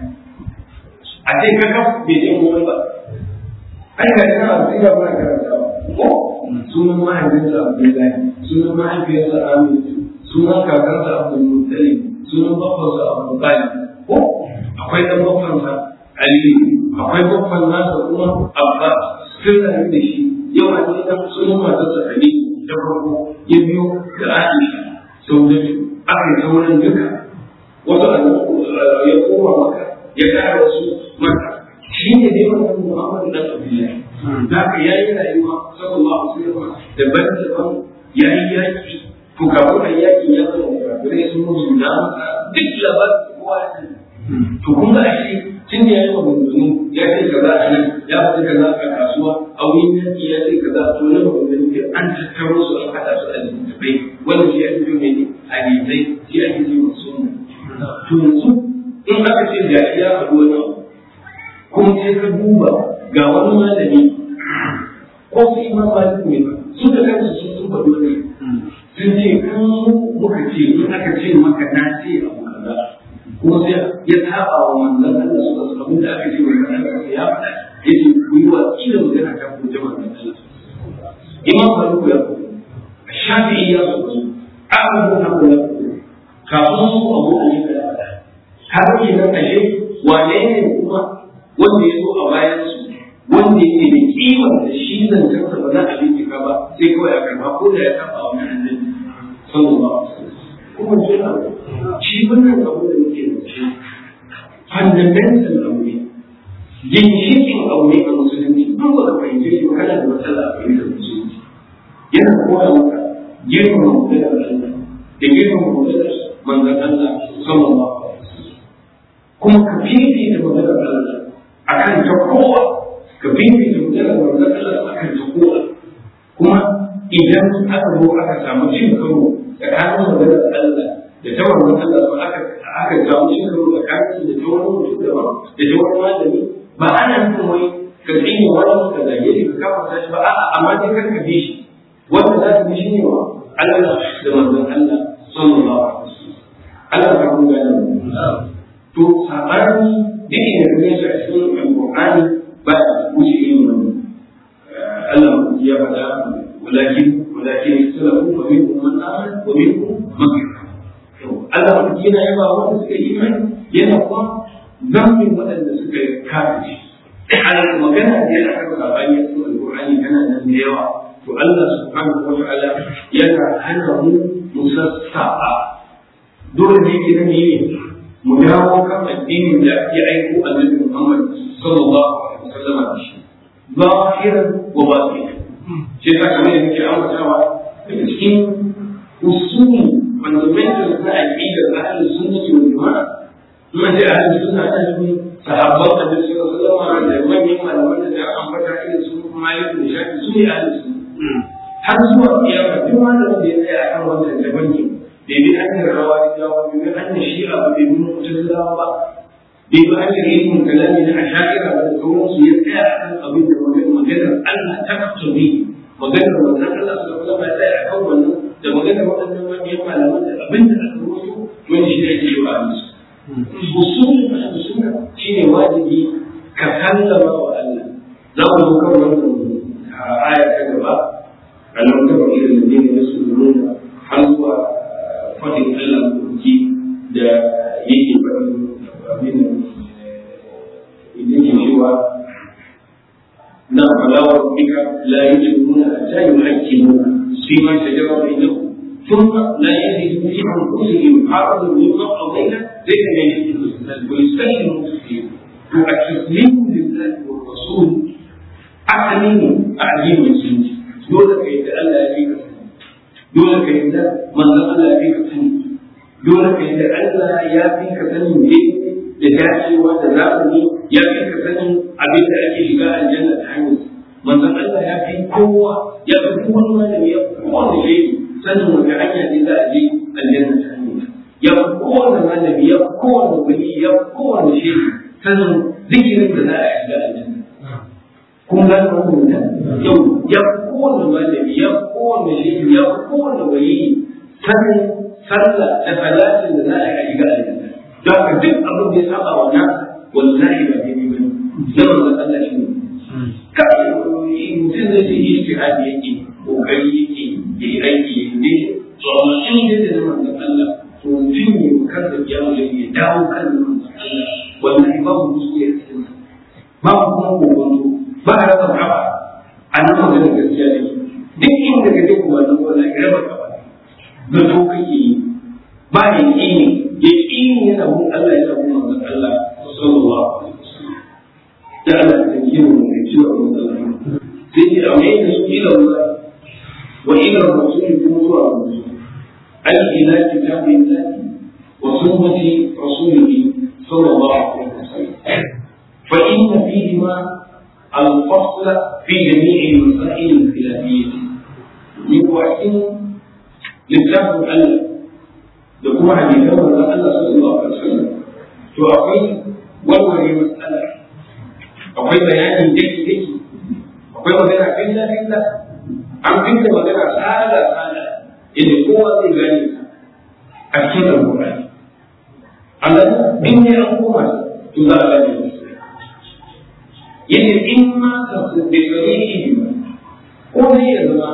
a ce ka kafa bai je wani ba ai ga ina a cikin ba karanta ko sunan mahaifinsa Abdullahi sunan mahaifiyarsa Aminu sunan kakansa Abdul Muttalib sunan babbansa Abu Talib ko akwai dan babbansa Ali akwai babban nasa kuma Abbas sun rayu da shi yau a cikin sunan matarsa Ali da farko ya biyo da Aisha sau da aka yi sauran duka wasu ya koma maka ya ƙara wasu maka shi ne dai wannan Muhammad dan Abdullahi da ka yayi rayuwa sallallahu alaihi wasallam daban-daban yayi yaki to kafin yakin ya zama kafirai sun musu da duk labarin kowa to kun ga shi tun da yayi maganganu ya ce kaza a nan ya faɗi kaza a kasuwa a wurin yaki ya ce kaza to ne maganganu an tattaro su an haɗa su a littattafai wannan shi ake ne a hadisai shi ake ce masu to yanzu in aka ce da ya faɗi wani abu kuma sai ka duba ga wani malami ko su imam malik ne su da kansu sun sun faɗi wani sun ce kan muka ce in aka ce maka na ce abu kaza kuma sai ya saba wa manzon Allah su wasu abin da aka ce wa manzon Allah ya faɗa ya ce ku yi wa kila magana ta ku jama'a da Allah imam malik ya faɗi shafi'i ya faɗi abu na faɗi kafin su abu a yi da faɗa har ke nan ashe wane ne kuma wanda ya zo a bayan su wanda yake da kimar da shi nan kansa ba za a bincika ba sai kawai a karba ko da ya saba wa nan annabi sallallahu alaihi wasallam kuma jira shi wannan abu da yake da shi fundamental abu ne ginshikin abu ne a musulunci duk wanda fahimce shi kana da matsala a fahimtar musulunci yana koya maka girmama maganar Allah da girmama maganar manzon Allah sallallahu alaihi wasallam kuma ka fifita maganar Allah akan ta kowa ka fifita maganar manzon Allah akan ta kowa kuma idan aka zo aka samu cin karo tsakanin maganar Allah da ta manzon Allah ba aka aka samu cin karo tsakanin da ta wani mutum da ba da ta wani malami ba ana nufin wai ka tsine wani ka zage shi ka kafa shi ba a'a amma dai kar ka bi shi wanda za ka bi shi ne wa Allah da manzon Allah sallallahu alaihi wasallam Allah ta kun gane to sabani duk da ne shi a cikin alqur'ani ba wuce yin wannan Allah ya faɗa walakin walakin salafu fa minhum man amana wa minhum man kafara Allah yana yaba wanda suka yi imani yana kuma zamin waɗanda suka yi kafiri ala magana da yana kan sabani a cikin alqur'ani kana nan da yawa to Allah subhanahu wa ta'ala yana hana mu musassa'a dole ne ke nan yi mu dawo kan addinin da ya aiko annabi Muhammad sallallahu alaihi wasallam da shi zahiran wa batinan sai ka kamar da nake ambatawa daga cikin usuli fundamental na aqidar ahlus sunnah wal jamaa kuma da ahlus sunna ta shi sahabban annabi sallallahu alaihi wasallam da manyan malaman da ambata irin su Malik da Shafi su ne ahlus sunna har zuwa kiyama duk wanda ya tsaya akan wannan tabanni bai bi hanyar rawa da bai bi hanyar shi'a ba bai bi mutazilawa ba bai bi hanyar yin kalami na asha'ira da sauransu ya tsaya akan abin da maganar Allah ta kafturi maganar wannan Allah sallallahu alaihi wasallam ya tsaya akan wannan da maganar waɗannan manyan malaman da abin da aka rubuto wani shi ne ake yi wa Allah usulul sunna shine wajibi ka sallama wa Allah za mu zo kan wannan aya ta gaba alam tara ila alladhina yasuduna har zuwa fadin Allah kuki da yake faɗin abin idan ke cewa na falawar bika la yajiduna hatta yuhaqqimu fi ma shajara bainahum thumma la yajidu fi anfusihim harajan mimma qadayna zayna wa yusallimu taslima to at-taslimu lillahi wa rasul asalin addinin musulunci dole ka yi da Allah ya fi ka sani dole ka yi da manzon Allah ya fi ka sani dole ka yi da Allah ya fi ka sani ne da dacewa da zamani ya fi ka sani abin da ake shiga aljanna ta hanyar manzon Allah ya fi kowa ya fi kowane malami ya fi kowane shehi sanin wanda hanya ne za a je aljanna ta hanyar ya fi kowane malami ya fi kowane wali ya fi kowane shehi sanin zikirin da za a shiga aljanna kun gane wannan yau ya kowane malami ya kowane shehi ya kowane wali sanin sallah da salatin da za a yi ga aljanna don haka duk abin da ya saba wa na wallahi ba daidai ba ne zaman da Allah shi ne kai mutum zai ce ijtihadi yake kokari yake yayi aiki ne to amma in da da zaman da Allah to mutum ne kan da ya mu ya dawo kan zaman da Allah wallahi babu musu ya cikin babu kuma gobe ba a rasa kafa a nan maganar gaskiya ne duk inda ka je kuma nan wala ya raba kafa da to kake yi ba ya kini ya kini yana mun Allah yana mun manzon Allah sallallahu yi mu ne cewa mun san sai ni a mai da su ila Allah wa ila rasul kuma zuwa Allah ai ila kitabillah wa sunnati rasulihi sallallahu alaihi wasallam fa inna fihima al-fasl fi jami' al-masail al-khilafiyyah yuqasim littafin Allah da kuma hadisan manzon Allah sallallahu alaihi wasallam to akwai warware matsala akwai bayani dake dake akwai magana filla filla an finta magana tsada tsada inda kowa zai gane a cikin alƙur'ani Allah in ne an koma to za a gane yace in ma ka da gare ko ne ya zama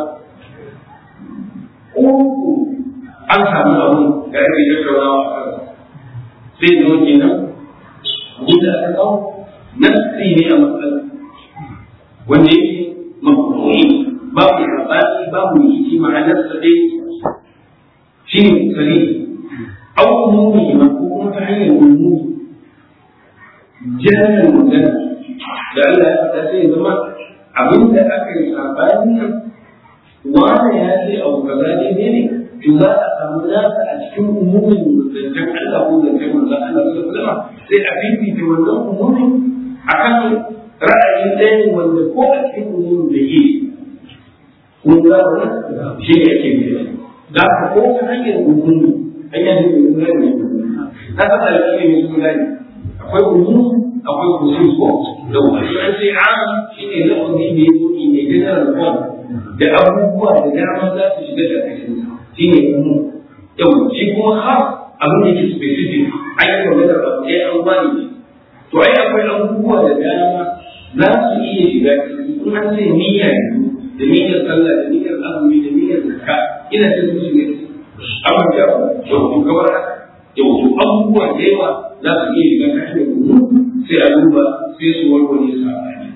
ko an samu abu da ake tattaunawa a kansa sai zo kenan guda aka kawo nasi ne a matsala wanda yake mafi babu rabani babu yiki ma'anar sa dai shi ne sani au umumi ma ko kuma ta hanyar umumi jarin magana da Allah ya faɗa sai zama abinda aka yi sabani nan wani ya ce abu kaza ne ne to za a samu nasa a cikin umumin zancen Allah ko zancen manzon Allah sallallahu alaihi wasallam sai a fifita wannan umumin akan ra'ayin ɗayan wanda ko a cikin umumin da ke kun ga wannan shi ne ake nufi da ka ko ta hanyar umumi hanyar da mun gane na ka tsaya ne mun gane akwai umumi akwai khusus ko da wani an sai am shine lafazi ne yi ne general form da abubuwa da dama za su shiga da cikin shi ne kuma yau shi kuma har abin da ke specific ai yi magana ba sai an bani to ai akwai abubuwa da dama za su iya shiga cikin in an ce niyya da niyyar sallah da niyyar azumi da niyyar zakka ina ce su shiga abin da yau to kamar yau to abubuwa da yawa za su iya shiga cikin sai a duba sai su warware sabani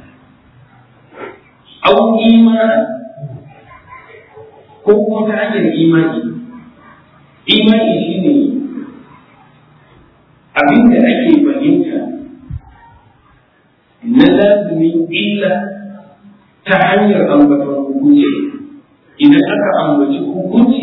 au imani ko kuma ta hanyar imani imani shi ne abin da ake fahimta na lazumin illa ta hanyar ambaton hukunci idan aka ambaci hukunci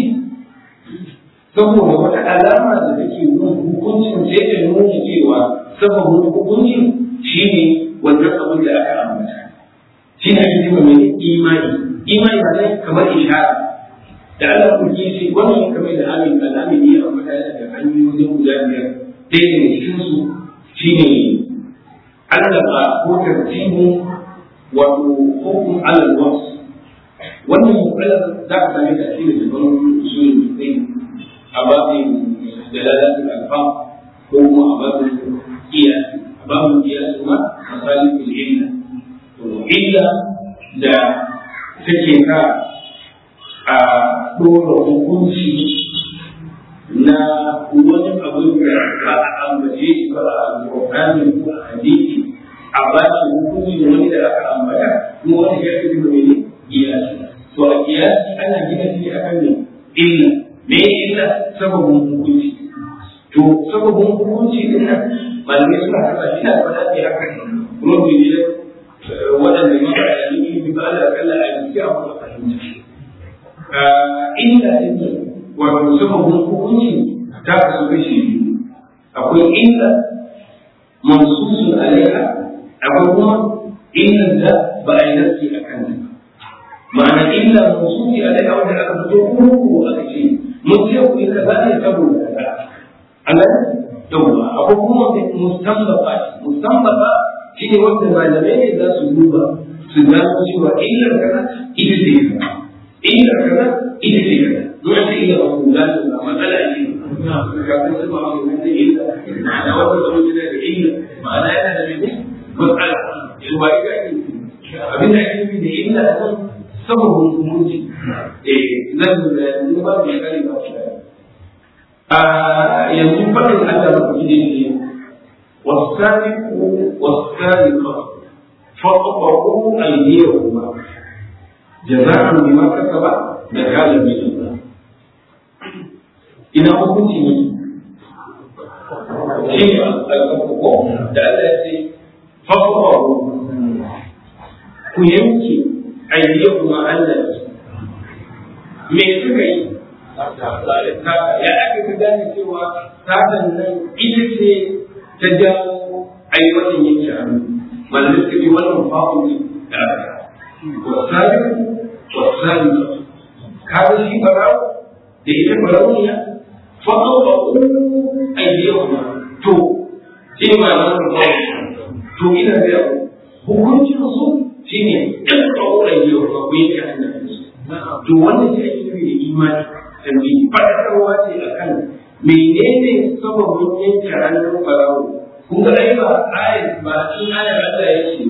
saboda wata alama da take nuna hukuncin sai ta nuna cewa sababin hukuncin shi ne wannan abin da aka ambata shi ne ake cewa mai imani imani ba zai kamar ishara da Allah ku ji shi wannan kamar da amin al'amin ne a mutane da hanyoyin guda biyar ɗaya daga cikin su shine Allah ba ko tartibu wato hukum alal wasu wannan matsalar za ka same ta cikin jikin usulul fiqh a babin dalalatul alfam ko kuma a babin qiyas a babin qiyas ma masalihul illa to illa da take ka a ɗora hukunci na wani abin da ba a ambace shi ba a alƙur'ani ko a hadisi a ba shi hukunci da wani da aka ambata kuma wani ya fi da mene kiyasi to a kiyasi ana gina shi akan ne illa me illa sababin hukunci to sababin hukunci din nan malamai suna kasa shi na faɗa ne akan rubu ne waɗanda ma ba a yi ba da kalla a yi a kuma fahimta illa din wato sababin hukunci ta kasu kashi biyu akwai illa mansusun alaiha akwai kuma illa da ba a yi nasi a kan ma'ana illa mansusi alaiha wanda aka fito kuma ko aka ce mun ce ku illa za ne saboda kaza Allah yawa akwai kuma mustambata mustambata shi ne wanda malamai ne za su duba su gano cewa illar kaza ita ce kaza illar kaza ita ce kaza dole sai illa ba ku gano ba matsala ce kafin su ba mu da illa ma'ana wata zama gida da illa ma'ana yana da mai matsala yanzu ba ita ake abin da ake nufi da illa kan sababin hukunci eh zan da yanzu ba mu kare ba shi a yanzu fadin Allah ba ku ji ne wasariqu wasariqa faqabu aydiyahuma jaza'an bima kasaba da kala bi Allah ina hukunci ne shi ne alƙaƙo da Allah ya ce faqabu ku yanke aidiyar kuma Allah me suka yi ya ake ka gane cewa satan nan ita ce ta jawo a yi wannan yanke hannu malamai suka ce wannan fa'u ne da aka wasali wasali kaga shi barawo da ita barauniya fa'u ba ku aidiyar kuma to shi ma nan to ina da hukuncin su shi ne ɗan tsawon aidiyar kuma ku yanke hannu to wannan shi ake nufi da imani sannan faɗaɗarwa ce a kan menene sababin yanke hannun ɓarawo kun ga ai ba ayat ba cikin ayar Allah ya ce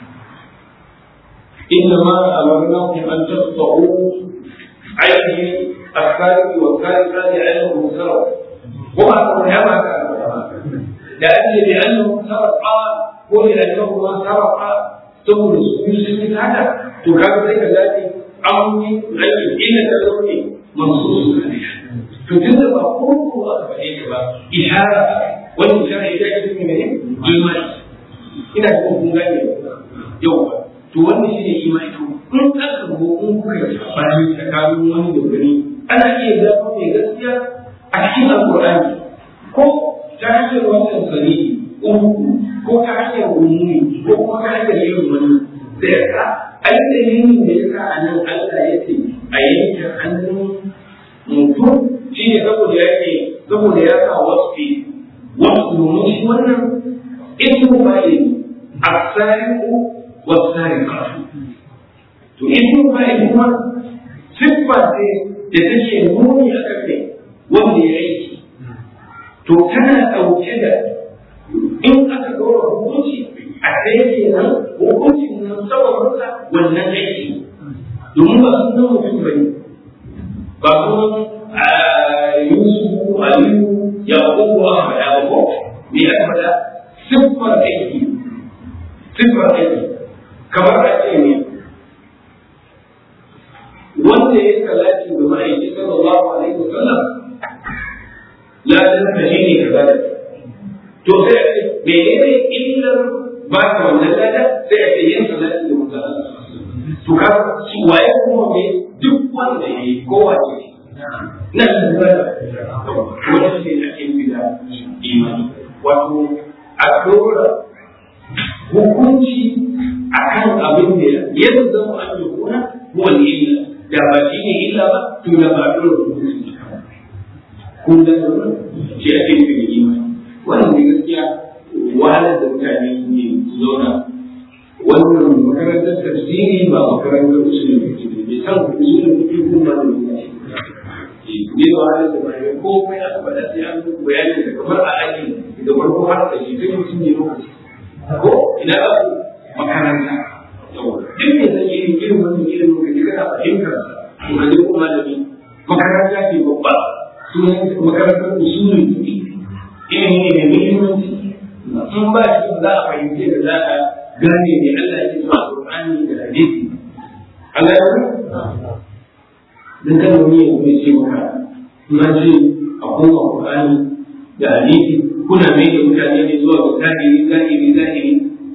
inna ma amarnakum an taqta'u aydi as-sariqi wa as-sariqati aydikum sarq ko ba ko ya ba ka da ake da annahu sarqa ko da annahu ma sarqa saboda su yi sun haka to kaga sai ka dace an yi aiki ina da zaune masu su ne to tun da ba ko ko ba ka faɗe ba ishara wani ishara ya dace ne ne imani ina da kun gane yau to wannan shi ne imani to in aka go in kuka yi bani tsakanin wani da wani ana iya zama mai gaskiya a cikin alƙur'ani ko ta hanyar wannan sani ko ta hanyar umumi ko kuma ta hanyar yin wani sai ya sa ai dalilin da ya sa a nan Allah ya ce a yanke hannun mutum shi ne saboda ya ce saboda ya sa wasu wasu domin shi wannan ismu fa'il as-sariqu was-sariqatu to ismu fa'il kuma siffa ce da take nuni a kan wanda ya aiki to tana ɗauke da in aka ɗora hukunci a ɗaya kenan hukuncin nan saboda wannan aiki domin ba sun zama mutum bane ba kuma Yusuf Aliyu ya kowa a faɗa ba ko me ya faɗa siffar aiki siffar aiki kamar a ce ne wanda ya salati da ma'aiki sallallahu alaihi wasallam la tanka shi ne kaza da to sai a ce menene illar ba ka wannan lada sai a ce yin salati da mutane to ka shi waye kuma me duk wanda yayi kowa ce na lura da wanda shi ne ake yi da imani wato a dora hukunci akan abin da yadda zama an yi kuna wani illa da ba shi ne illa ba to da ba dora hukunci kun da shi ake yi da imani wannan da gaskiya wahalar da mutane ne zauna wannan makarantar tafsiri ba makarantar usulun fiqh ne san usulun fiqh kuma da ne ne wahalar da mai ko mai aka faɗa sai an yi bayani da kamar a aji da farko har da shi sai mutum ne lokaci ko ina ba makaranta duk ne zai yi irin wannan irin lokaci kana fahimtar sa to ne kuma da makaranta ce babba sunan makarantar usulun fiqh ilimi ne mai muhimmanci in ba shi za a fahimce da za a gane ne Allah ya ce a Qur'ani da hadisi Allah ya ce dan kan wani ya kuma ce maka na ce a kuma Qur'ani da hadisi kuna mai da mutane ne zuwa ga zahiri zahiri zahiri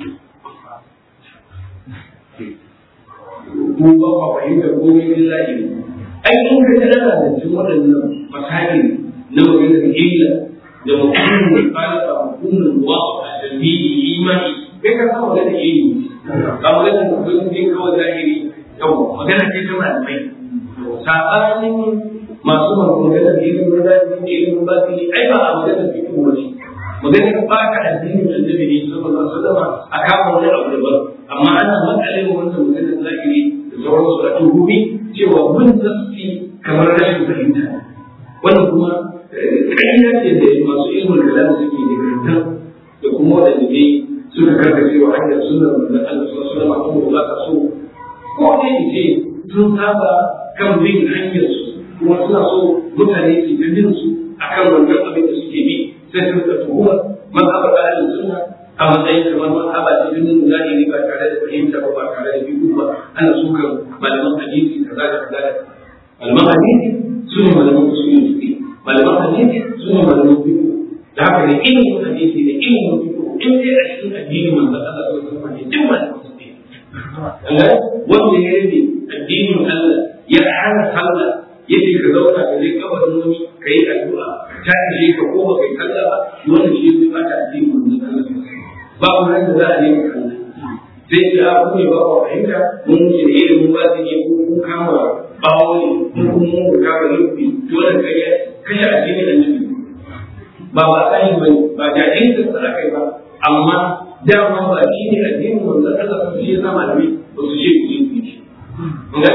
ko ba ka fahimta komai bin zahiri ai in ka tana da cikin waɗannan masahiri na maganar illa da mutumin da fara da hukumar ruwa a dalili imani kai ka kawo da ilimi ba magana da kuma jin kawai zahiri yau magana ce ta malamai sabanin masu magana da ilimin zahiri da ilimin batini ai ba a magana da fito wani magana ba ka addinin da zai ne saboda sallama a kama wani abu daban amma ana matsalin wannan magana zahiri da sauransu a tuhumi cewa mun zafi kamar rashin fahimta wannan kuma ƙarya ce da masu ilmin kalam suke da karantar da kuma waɗanda ne suka karkace wa hanyar sunan da Allah sallallahu alaihi wasallam ba ka so ko ne ce sun saba kan bin hanyar su kuma suna so mutane su bi bin su akan wannan abin da suke bi sai su ka tuhuma mazhabar ahlus sunna a matsayin kamar mazhaba ce bin zahiri ba tare da fahimta ba ba tare da bi'u ba ana so kan malaman hadisi kaza da kaza malaman hadisi su ne malaman usulul fiqh malaman hadisi su ne malaman fiqh da haka ne ilimin hadisi da ilimin fiqh in dai a cikin addini manzo Allah sallallahu alaihi wasallam duk malaman su ne wanda ya rabe addinin Allah ya hana sallah yake ka zauna ka je kabarin wani ka yi addu'a ta ishe ka ko ba kai sallah ba wannan shi zai bata addinin Allah ba mu ran da za a yi Allah sai ya abu ne ba ku fahimta mun ce ilimin ba su yi kun kama bawo ne kun mun kama lubi dole ka yi kashe addinin annabi ba ba sai ba ba jahilin da sa kai ba amma dama ba shi ne addinin wanda Allah sun shi zama da mai ba su je ku yi shi ne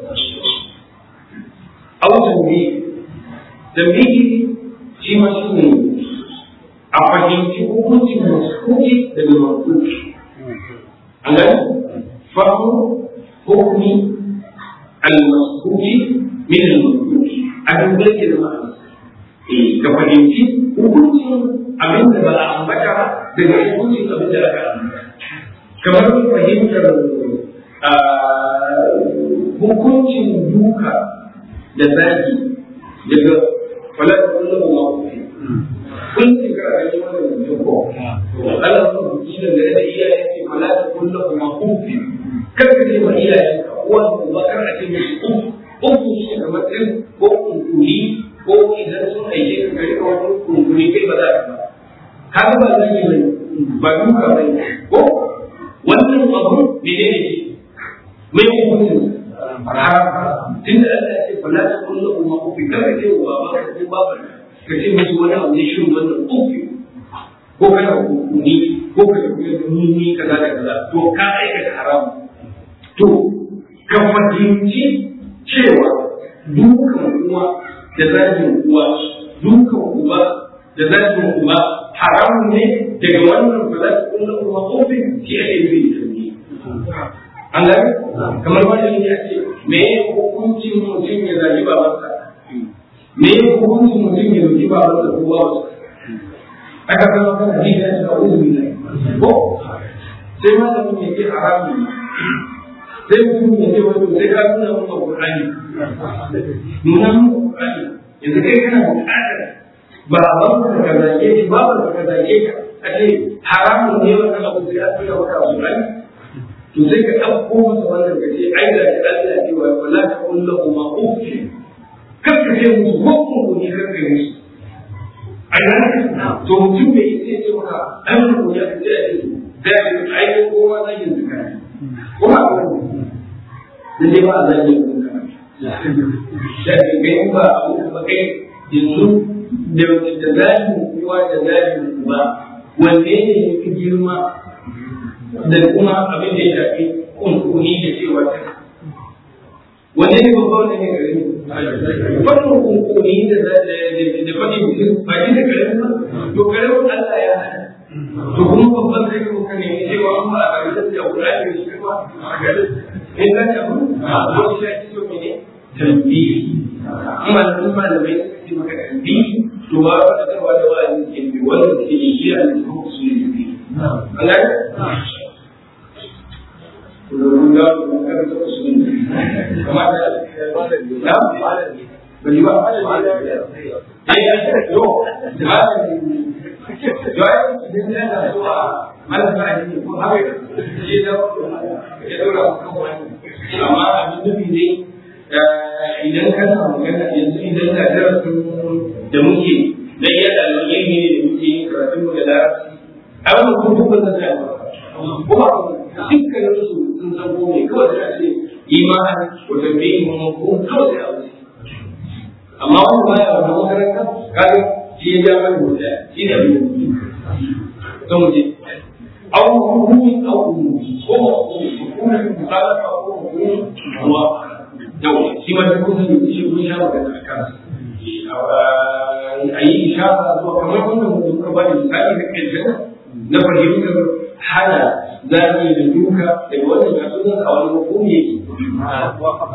au tambi tambi shi ma shi ne a fahimci hukuncin maskuki daga maskuki an gani fahimu hukumi al-maskuki min al-maskuki abin da yake da ma'ana ka fahimci hukuncin abin da ba a ambata ba daga hukuncin abin da aka ambata kamar fahimtar hukuncin duka da zagi daga falakun da kuma kun ce ka rage wannan mutum ko Allah sun hukunci da gare da iyaye ce falakun da kuma kufi kar ka ce ma iyaye ka uwan kuma kar a ce musu uku shi kamar ɗin ko kunkuri ko idan sun aike ka kai ka wani kunkuri kai ba za ka ba har ba zan yi ba duka bai ko wannan abu ne ne ne mai hukuncin haram tunda Allah ya ce fala ta kullu ma kufi kada ce wa ba ka ce ba ka ce musu wani abu ne shirin wannan kufi ko kana kunkuri ko ka ce ni kaza da kaza to ka aikata haram to ka fahimci cewa dukan uwa da zagin uwa dukan uba da zagin uba haramun ne daga wannan falakun da kuma kofin shi ake yi da ne an gani kamar wani ya ce me ya hukuncin mutum ya zagi babansa me ya hukuncin mutum ya zagi babansa ko babansa aka kama kan hadisi ya ce a uzuri ne ko sai malamin ya ce haramun sai mutum ya ce wani sai ka nuna mun Qur'ani nuna mun Qur'ani yanzu kai kana buƙatar baban ka zage shi baban ka zage ka a ce haramun ne wannan abu sai an tura maka Qur'ani to sai ka ɗauko masa wannan ka ce ai da Allah ce wa wala ta kullu ma ufi kar ka ce musu hukun ku ne kar ka yi musu ai to mutum bai ce ce maka an ku ya ce da ai ko ma zai yi zakari ko ba ko da dai ba zai yi zakari da kai ba ba kai yanzu da da zai kuwa da zai ba wanne ne yake girma da kuma abin da ya shafi kunkuni da cewa ta wanne ne babba wanda ne gare ni wannan kunkuni da da da fadi mutum ba shi da gare ba to gare Allah ya hana to kuma babban sai ko kane ne cewa an ba a gare da Qur'ani ne shi ba a gare in da ta mu ko shi ya ce ne tambihi amma da kuma da mai ce maka tambihi to ba da da wani wani ke bi wanda ke yi a cikin usulul an gane Belum jauh dengan itu sendiri. Kemana? Ya, beli apa? Ayah, yo, jangan. Jangan dengan itu. Mana mana ini? Kau tahu? Ini dah, ini dah orang. Sama ada ini. Idan kan mungkin idan ada da muke da yadda alƙalmi ne da muke yin karatun mu da larabci. Abin da kuma ban san kuma dukkanin su sun san ko ne kawai da ce iman ko tambayi mun ko kawai da abu amma wannan baya wannan makaranta kaga shi ya ja mai wuta shi ne abin to mu je aw hukumi aw hukumi ko hukumi musalafa ko hukumi wa yau shi ma da kun san shi mun sha magana akan ayi ishara zuwa kamar wannan mutum ka bani misali da kai na fahimtar hana zagi da duka daga wannan kasuwan a wani hukumi yake muwafaka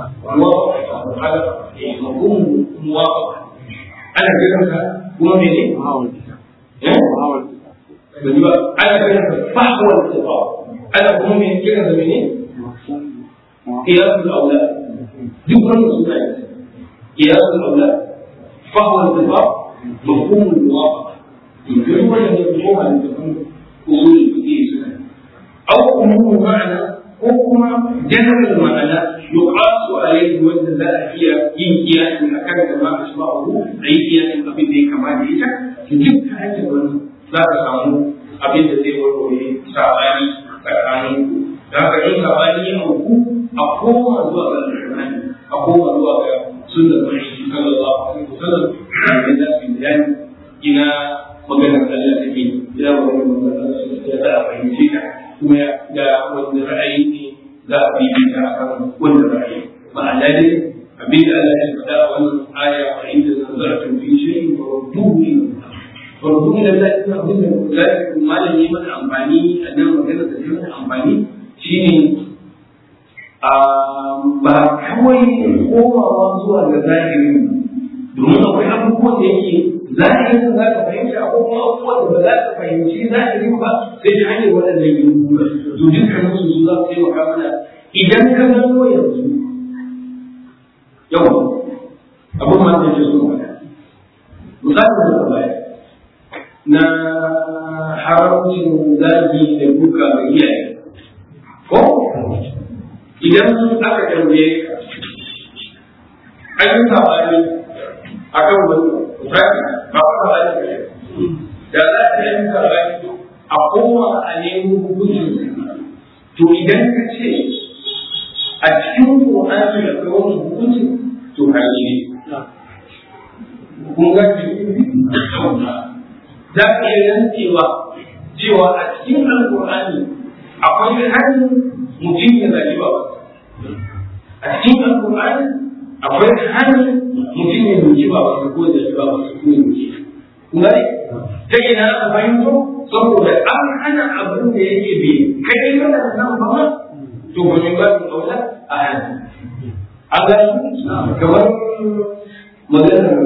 muwafaka ana kiransa kuma mene ana kiransa fahwal tifa ana kuma mene kiransa mene qiyasul aula duk wannan suna yi qiyasul aula fahwal tifa mafhumul muwafaqa duk wannan ne kuma da usul fiqh suna أو أمور معنى ko kuma general ma'ana yuqasu alayhi wanda za a iya yin kiyasin akan da ma asba'u a yi kiyasin abin da ya kamata ita duk ta hanyar wannan za ka samu abin da zai warware sabani tsakanin ku da haka in sabani ya auku a koma zuwa ga alƙur'ani a koma zuwa ga sunnar Muhammad sallallahu alaihi wasallam da da su bayani ina maganar Allah take ina maganar Allah take da fahimci ta kuma da wanda ra'ayi ne za a bibi ta akan wanda ra'ayi ma'ana dai abin da Allah ya faɗa a wannan aya a inda nazaratun fi shay'in wa rudduhu farkon da za a abin da za a malami mana amfani a nan magana da ta mana amfani shine ba kawai komawa zuwa ga zahiri domin akwai abubuwan da yake zahirin za ka fahimci akwai kuma abubuwan da ba za ka fahimci zahirin ba sai ta hanyar waɗannan yin to dukkan su su za su taimaka mana idan ka gano yanzu yau abin ma da ke so mana misali da baya na haramcin zagi da duka ga iyaye ko idan aka tambaye ka an yi sabani a kan wani misali ba ku sabani ka da za ta yi sabani a koma a nemi hukuncin to idan ka ce a cikin Qur'ani da kai wani hukuncin to hali ne kun ga za ka iya yankewa cewa a cikin Al-Qur'ani akwai hannun mutum ya zaɓi ba a cikin Al-Qur'ani akwai hannun mutum ya doki ba wasu ko da ba wasu ko ya doki kuma ta ina aka fahimto saboda an hana abin da yake bi kai kana da nan ba to ba ne ba ku aula a hannu a ga kamar maganar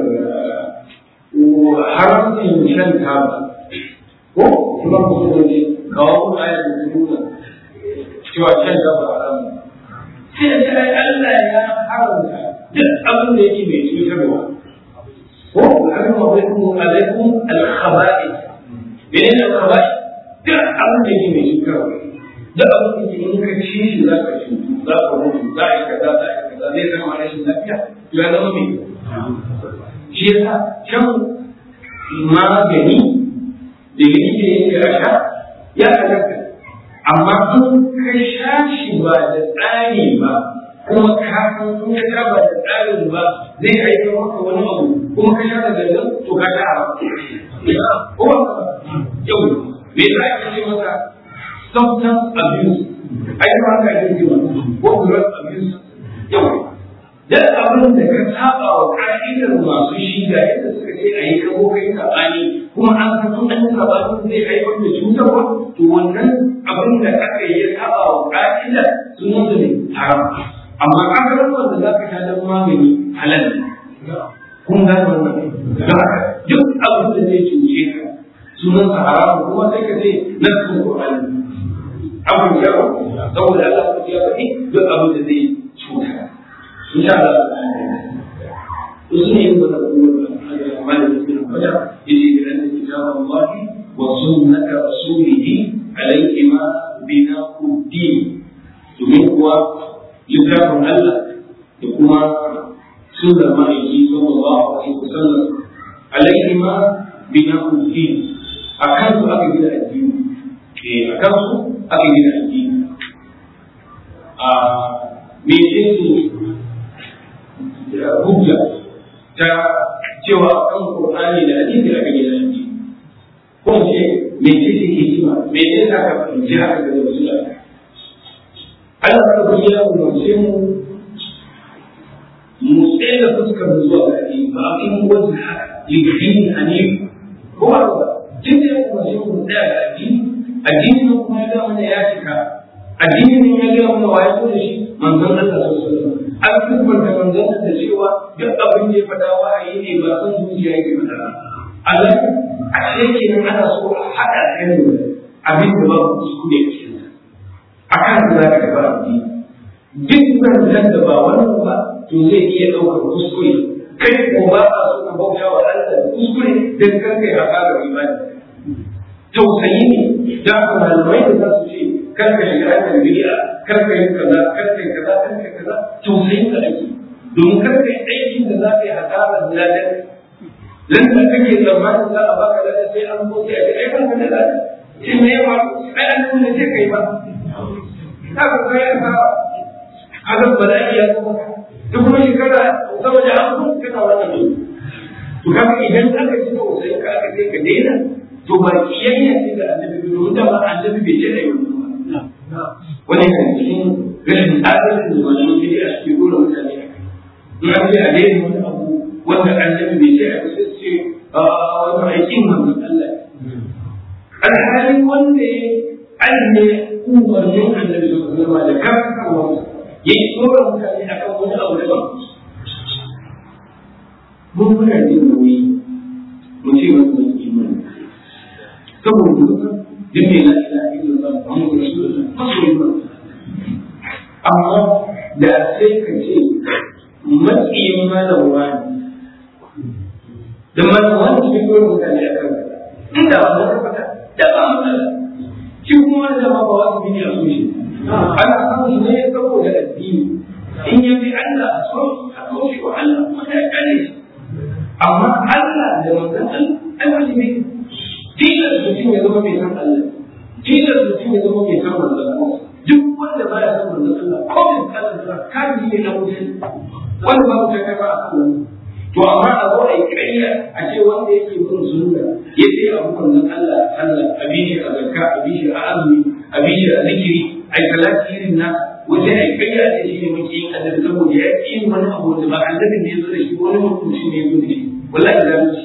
haramcin shan taba ko kuma ku ne kawo ayat da nuna cewa shan taba haram sai sai Allah ya haramta duk abin da yake mai cutarwa ko harama alaikum alaikum al-khaba'ith bayan al-khaba'ith duk abin da yake mai cutarwa duk abin da yake in ka ci shi za ka ci za ka mutu za a yi kaza za a yi kaza zai zama rashin lafiya ya zama mai shi yasa shan magani da yake yake a sha ya halatta amma in ka sha shi ba da tsari ba kuma ka san in ka sha ba da tsarin ba zai haifar maka wani abu kuma ka sha da gangan to ka sha haram ko ba yau me yasa ake ce maka substance abuse ai ba ka yi ce ko drug abuse yau dan abin da ka saba wa ka'idar masu shi ga yadda suka ce a yi kabo kai sabani kuma an san tun an sabani zai haifar da cutarwa to wannan abin da aka yi ya saba wa ka'idar sunan su ne haram amma kakarar wanda za ka sha don magani halal kun gane wannan da haka duk abin da zai cuce ka sunan sa haram kuma sai ka ce nasu Qur'ani abin yawa saboda Allah ya faɗi duk abin da zai cuta إن شاء الله أسلم وتقول هذا الأعمال التي نقدر يجب أن كتاب الله وسنة رسوله عليهما بناء الدين domin kuwa littafin Allah da kuma sunnar ma'aiki sallallahu alaihi wasallam alaihi ma bina'u din akan su aka gina addini eh akan su aka gina addini a me yake hujja ta cewa kan Qur'ani da hadisi aka gina addini ko ce me yake hikima me yasa ka fahimci haka da Rasulullah Allah ta bayyana mu mu mu tsaye da fuskar zuwa ga addini ba a yin wani ligini a ne ko ba ba tun da ya kuma mu tsaya ga addini addini ne kuma ya ga mana ya cika addini ne ya ga mana waye ko da shi manzon Allah sallallahu alaihi wasallam an tabbata manzon da cewa duk abin da ya faɗa wahayi ne ba san zuciya yake faɗa Allah a cikin ana so a haɗa kai abin da ba ku kuskure cikin akan da za ka fara ji duk zancen da ba wannan ba to zai iya ɗaukar kuskure kai ko ba a so ka bauta wa Allah da kuskure don kan kai a fara imani tausayi ne da aka malamai da za su ce kar ka shiga harkar bid'a kar ka yi kaza kar ka yi kaza kar ka yi kaza tausayin ka ake domin kar ka yi aikin da za ka yi hasarar ladan lan da kake tsammanin za a baka ladan sai an zo sai a ce ai ban ka da ladan shi ne ya faru ai an nuna ce kai ba ta ka kai ka azab bala'i ya kuma duk kuma shekara saboda an kuma kana wannan ne to kaga idan aka ji tausayin ka aka ce ka daina to ba kiyayya ce da annabi domin da ba annabi bai ce da yau wani kan cikin rashin adalcin da wani mutum ya shi gona mutane ya ce a daina wani abu wanda annabi bai ce a kusa ce wani aikin wannan Allah alhalin wanda ya ne umarnin annabi su zama da karkarwa ya yi tsoron mutane a kan wani abu da ba mun muna jin nauyi mu ce wasu wasu imani saboda duk mai na ila ila ba a mu da su da masoyi ba amma da sai ka ce matsayin malam wani da malam wani cikin tsoron mutane a kan inda ba mu fata da ba mu da shi kuma da ma ba wasu bini a su shi ana samun ne saboda addini in ya bi Allah a so a so shi wa Allah kuma ya kare shi amma Allah da manzon Allah ai wani ne tilas mutum ya zama mai san Allah tilas mutum ya zama mai san manzon Allah duk wanda baya san manzon Allah ko mai san Allah kafiri ne na mutum wanda ba mutum ka ba a kan to amma a zo a yi ƙarya a ce wanda yake bin sunna ya ce abu manzon Allah Allah abishi a zakka abishi a azumi abishi a zikiri ai salati irin na wanda ai ƙarya ne shi ne muke yin annabi saboda ya yi wani abu da ba annabi ne ya zo da shi wani mutum shi ne ya zo da shi wallahi da shi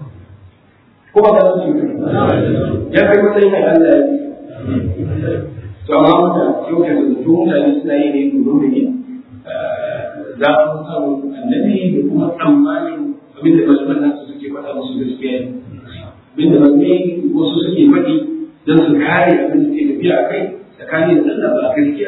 ko ba da shi ya kai matsayin da Allah ya yi to amma mutane yau da mutane suna yi ne domin ne za mu samu annabi da kuma tsammanin abinda malaman nasu suke faɗa musu gaskiya ne abinda malamai wasu suke faɗi don su kare abin da ke tafiya a kai tsakanin da Allah ba gaskiya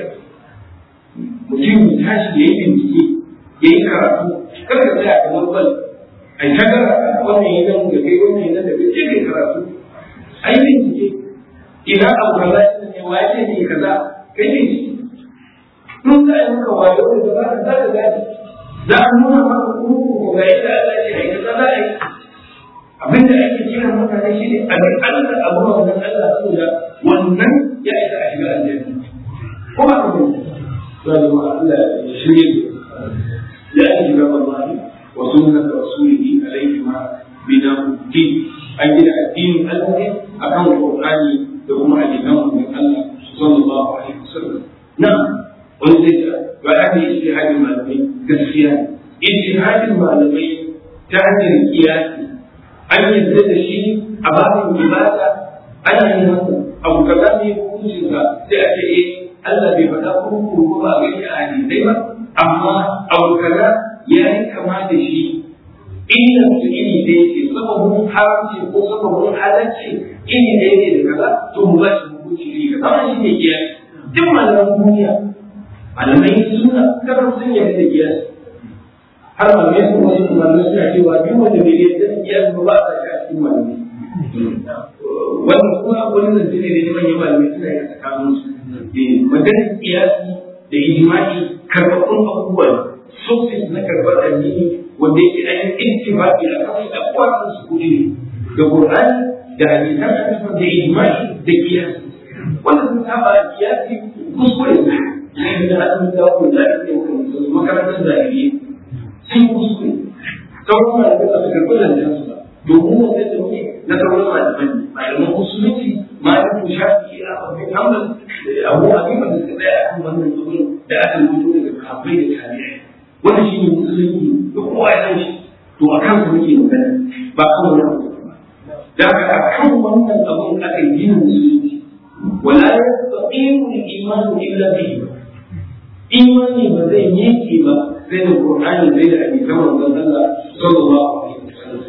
mutum ya tashi ya yi bincike ya yi karatu kar ka tsaya kamar bal ai ta gara wannan yi nan da kai wannan yi nan da kai kai karatu ai bincike idan abu kaza ne wa ya ce ne kaza kai ne mun za a yi maka wayo da ba za ka gani za a nuna maka kuma ga yadda Allah ya yi kaza za a yi abinda ake kira mutane shi ne abin Allah abu wannan Allah saboda wannan ya isa a shiga aljanna ko ba ka gani to da Allah ya shirye ya shiga wallahi wa sunnat rasulihi alayhi ma bidawti an gina addinin Allah ne akan Qur'ani da kuma hadisan Allah sallallahu alaihi wasallam na'am wani zai ta ba a ne ijtihadin malamai gaskiya ijtihadin malamai ta hanyar kiyasi an yadda da shi a babin ibada an yi masa abu kaza ne hukuncin ka sai a ce eh Allah bai faɗa ko ko ba a gani a hadisai ba amma abu kaza ya yi kama da shi inda su iri ɗaya ce sababin haramci ko sababin halarci iri ɗaya ne da kaza to mu ba shi hukunci iri kaza wannan shi ne kiyasi duk malaman duniya malamai suna karar sun yarda da kiyasi har malamai sun wasu malamai suna cewa duk wanda bai yarda da kiyasi ba ba a sashi a cikin malamai wannan kuma wani zance ne da manyan malamai suna yi a tsakanin su maganar kiyasi da ijma'i karɓaɓɓun abubuwan sosis na karɓar addini wanda yake ainihin ittifaqi a kan da kwanan su kudi ne da Qur'ani da hadisan annabi da ijma'i da kiyasi wannan sun saba kiyasi kuskure ne da hannun da ku da ake yi makarantar zahiri sun kuskure sauran malamai ba su karɓi zancen su ba domin wanda ya ne na sauran malamai malaman musulunci malamin shafi a abin hamdan abu abin da suka tsaya a kan wannan zuwan da aka rubuto daga kafai da tabi'ai wannan shi ne musulunci da kowa ya san shi to a kan su muke magana ba kan wani abu da haka a kan wannan abun aka yi gina musulunci wala yastaqimu al-imanu illa bihi imani ba zai yanke ba sai da Qur'ani sai da hadisan manzon Allah sallallahu alaihi wasallam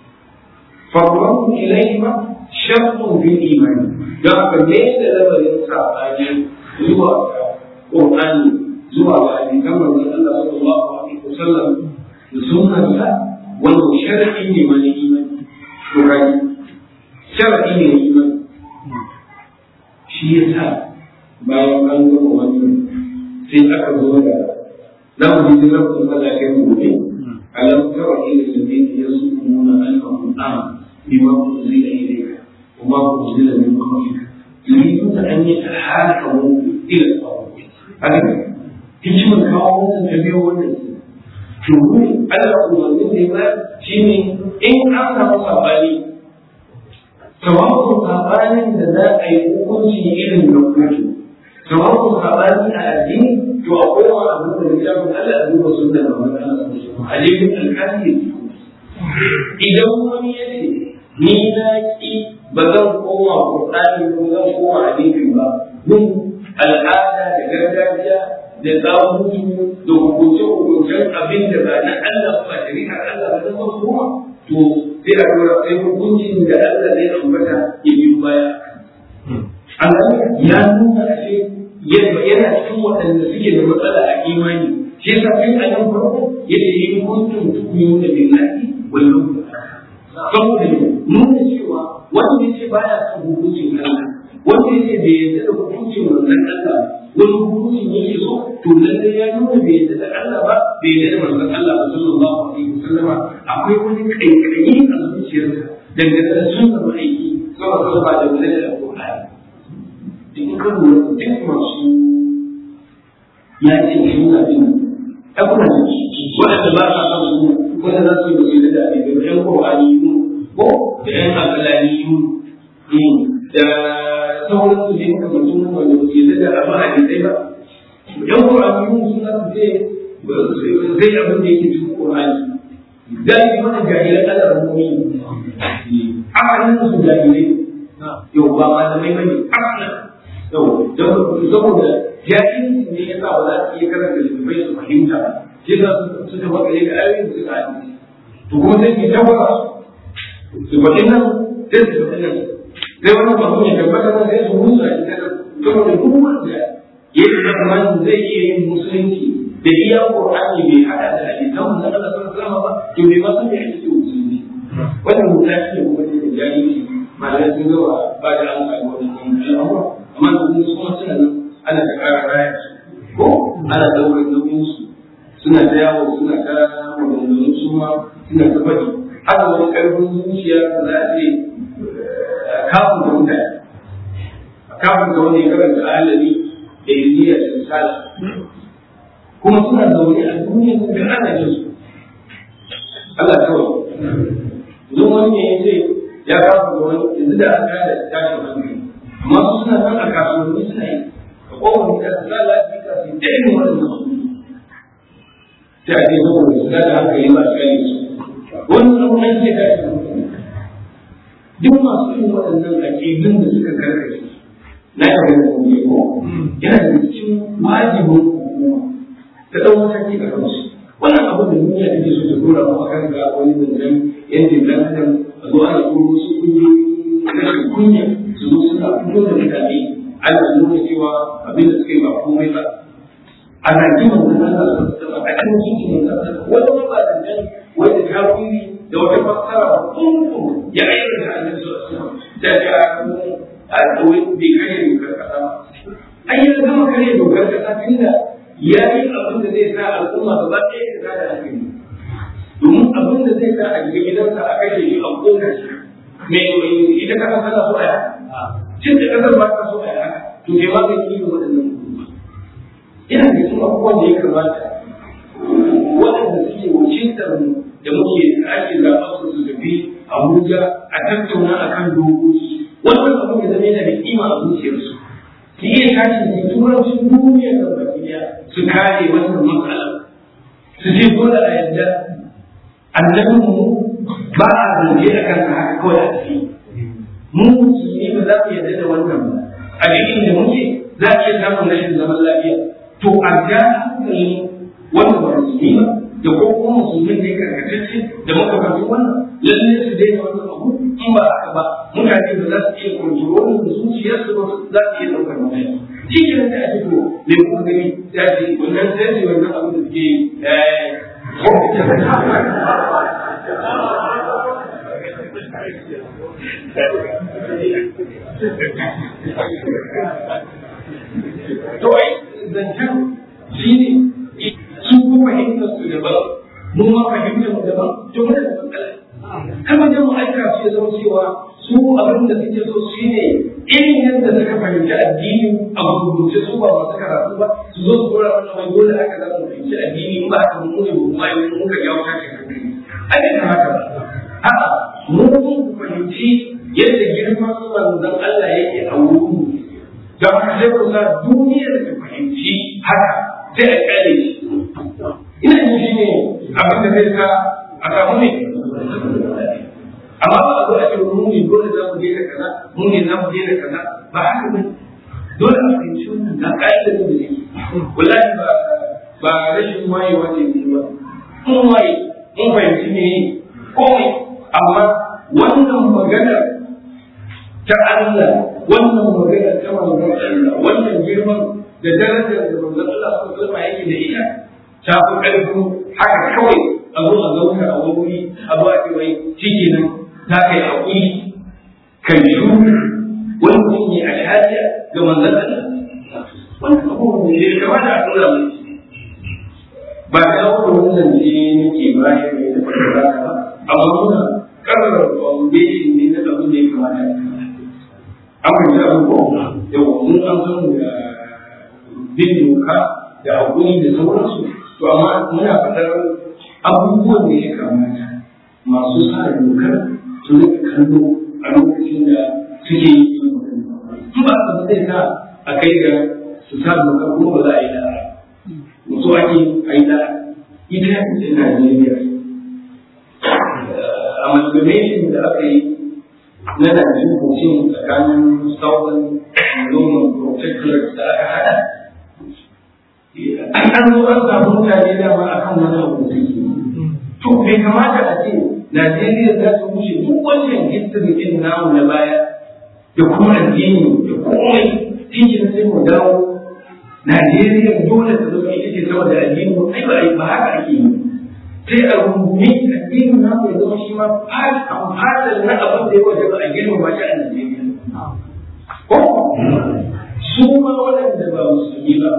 farqu ilayhima shartun bil iman da aka ne da labarin sabani zuwa Qur'ani zuwa ga hadisan manzon Allah sallallahu alaihi wasallam da sunnar sa wannan shar'i ne mai imani to kai shar'i ne imani shi yasa bayan an gama wannan sai aka zo da za mu ji lafazin Allah kai gobe alam tara ila alladhina yasumuna annahum amanu bima unzila ilayka wa ma unzila min qablika yuriduna an yatahakamu ila al-tawhid haka hikimar kawo wannan tabiyo wannan to Allah umarnin da ya shine in an samu sabani sawa'un sabanin da za a yi hukunci irin da hukunci sawa'un sabani a addini to akwai wa abu da ya fi Allah a duba sunna da wannan Allah a jikin alƙali idan wani ya ce ni na ki ba zan koma Qur'ani ko zan koma hadisi ba mun al'ada da gargajiya da tsamutu da hukunce-hukuncen abin da ba na Allah ba shari'ar Allah ba zan koma to sai a dora sai hukuncin da Allah zai ambata ya biyu baya Allah ya nuna ashe yana cikin waɗanda suke da matsala a imani shi yasa kai a nan farko yace in kuntum tu'minuna billahi wal yawmil akhir saboda nuna cewa wanda yace baya son hukuncin Allah wanda yace bai yarda da hukuncin wannan Allah wani hukuncin yake so to lalle ya nuna bai yarda da Allah ba bai yarda da manzon Allah sallallahu alaihi wasallama akwai wani kaikayi a zuciyarsa dangane da sunnar aiki saboda ba da wani da Qur'ani in ka lura duk masu ya ce suna din akwai waɗanda ba sa son su wanda za su yi da da abin da yan Qur'ani ko da yan akalani da sauran su ne kamar sun wanda ba su yi da amma a dai ba yan Qur'ani sun za su ce zai abin da yake cikin Qur'ani dai mana jahilan Allah rubuci akalin su jahilai yau ba malamai bane akalin yau saboda jahilci ne ya sa ba za su iya karanta littattafai su fahimta shi za su suka makale da ayoyin su ka hadisi to kuma sai ki tabbata su faɗi nan sai su faɗi nan sai wani ba ya tabbata nan sai su musa shi ta saboda duk wanda ya yi tsammanin zai iya yin musulunci da iya Qur'ani bai haɗa da hadisan mun Allah sallallahu alaihi ba to bai ma san me ake cewa musulunci wannan mutane ne kuma da jahilci malamai sun gaba ba da an samu wannan al'amura amma da kuma suna suna nan ana ta ƙara raya ko ana ɗaukar nauyin su suna ta yawo suna ta maganganun su ma suna ta faɗi haka wani ƙarfin zuciya za a ce kafin da mutane kafin da wani karanta alami da indiya da misali kuma suna zaune a duniya da ana jin su Allah kawai don wani ne ya ce ya kafin da wani yanzu da aka da tashin hankali amma su suna nan a kasuwanni suna yi a kowane gida su lalace ka su da irin wannan su ta ce saboda su da hankali ba su gani su wannan abu an ce da shi duk masu irin waɗannan aƙidun da suka karkace na yi da kuma ko yana da cikin wajibin hukuma ta ɗan mataki a kansu wannan abu da duniya take so ta dora mu akan ga wani zancen yankin dan adam a zo ana kuro su kungiyoyi rashin kunya su zo suna fito da mutane ana nuna cewa abin da suka yi ba komai ba ana jima wannan Allah a cikin cikin wani ba da nan wanda kafiri da wata fassara kunku ya ayyana da annabi sallallahu alaihi wasallam da ya a dole bai kare dokar kasa ai ya gama kare dokar kasa tunda ya yi abin da zai sa al'umma ba ɗaya ta da hankali domin abin da zai sa a shiga gidansa a kashe shi a kona shi me ita kasa tana so a yi cin da kasar ba ta so a yi haka to me ma zai yi waɗannan hukuma ina da cikin abubuwan da ya kamata waɗanda suke wakiltar mu da muke ake zaɓa su su tafi Abuja a tattauna a kan dokoki wannan abin da zama yana da kima a zuciyarsu su iya tashi da turancin duniya da baki ɗaya su kare wannan matsala su ce dole a yadda annabin mu ba a zance a kan haka kawai a tafi mu musulmi ba za mu yadda da wannan ba a cikin da muke za a iya samun rashin zaman lafiya to a ga hankali wanda ba musulmi ba da ko kuma musulmin da ya karkatacce da muka fahimci wannan lalle su daina wannan abu in ba haka ba mutane ba za su iya kontrolin da zuciyarsu ba za su iya ɗaukar mutane shi ke nan da ake to mai kuma gani ta ce wannan sai ce wannan abu da suke to ai zancen shi ne su kuma fahimtar su daban mu ma fahimtar mu daban to muna da matsala kama da mu aika su ya zama cewa su abin da suke so shi ne irin yadda suka fahimci addini a rubuce su ba masu karatu ba su zo su dora wannan mai dole haka za su fahimci addini ba haka mu ne ba mu yi muka jawo kashe kanka ai bai kamata ba a'a mu mun fahimci yadda girman manzon Allah yake a wurin da haka sai ku sa duniyar ta fahimci haka sai a kare shi ina yin shi ne abin da zai sa a samu ne amma ba a zo a ce mu ne dole za mu daina kaza mu ne za mu daina kaza ba haka ba dole a fahimci wannan ga ka'idar da ne wallahi ba ba rashin wayewa ne ba mun waye mun fahimci ne komai amma wannan maganar ta Allah wannan maganar ta manzon Allah wannan girman da darajar da manzon Allah sallallahu alaihi yake da ita ta fi ƙarfin haka kawai a zo a zauna a wuri a zo a ce wai ciki nan za ka yi haƙuri kan shuru wani mutum ne a shahadiya ga manzon Allah wannan abubuwan da ya kamata a tura mai ba ta yawon wannan ce nake bayan ne da fara ba amma muna ƙarfafa foundation ne na abin da ya kamata an fahimci abubuwa yau mun an san da bin doka da haƙuri da sauransu to amma muna faɗar abubuwan da ya kamata masu sa dokar su rika kallo a lokacin da suke yi in ba su zai sa a kai ga su sa dokar kuma ba za a yi da mutu ake a yi da ita ce Najeriya amalgamation da aka yi na Najeriya mutum tsakanin Southern Roman Protectorate da aka hada an an zo an samu mutane dama a kan wani abu da ke to bai kamata a ce Najeriya za ta wuce duk wancan history din namu na baya da kuma addini da komai cikin sai mu dawo Najeriya dole ta zama ita ce sama da addini ai ba ba haka ake yi sai a rungumi addinin na ya zama shi ma fadar na abin da ya waje ba a girmama shi a Najeriya ko su ma waɗanda ba musulmi ba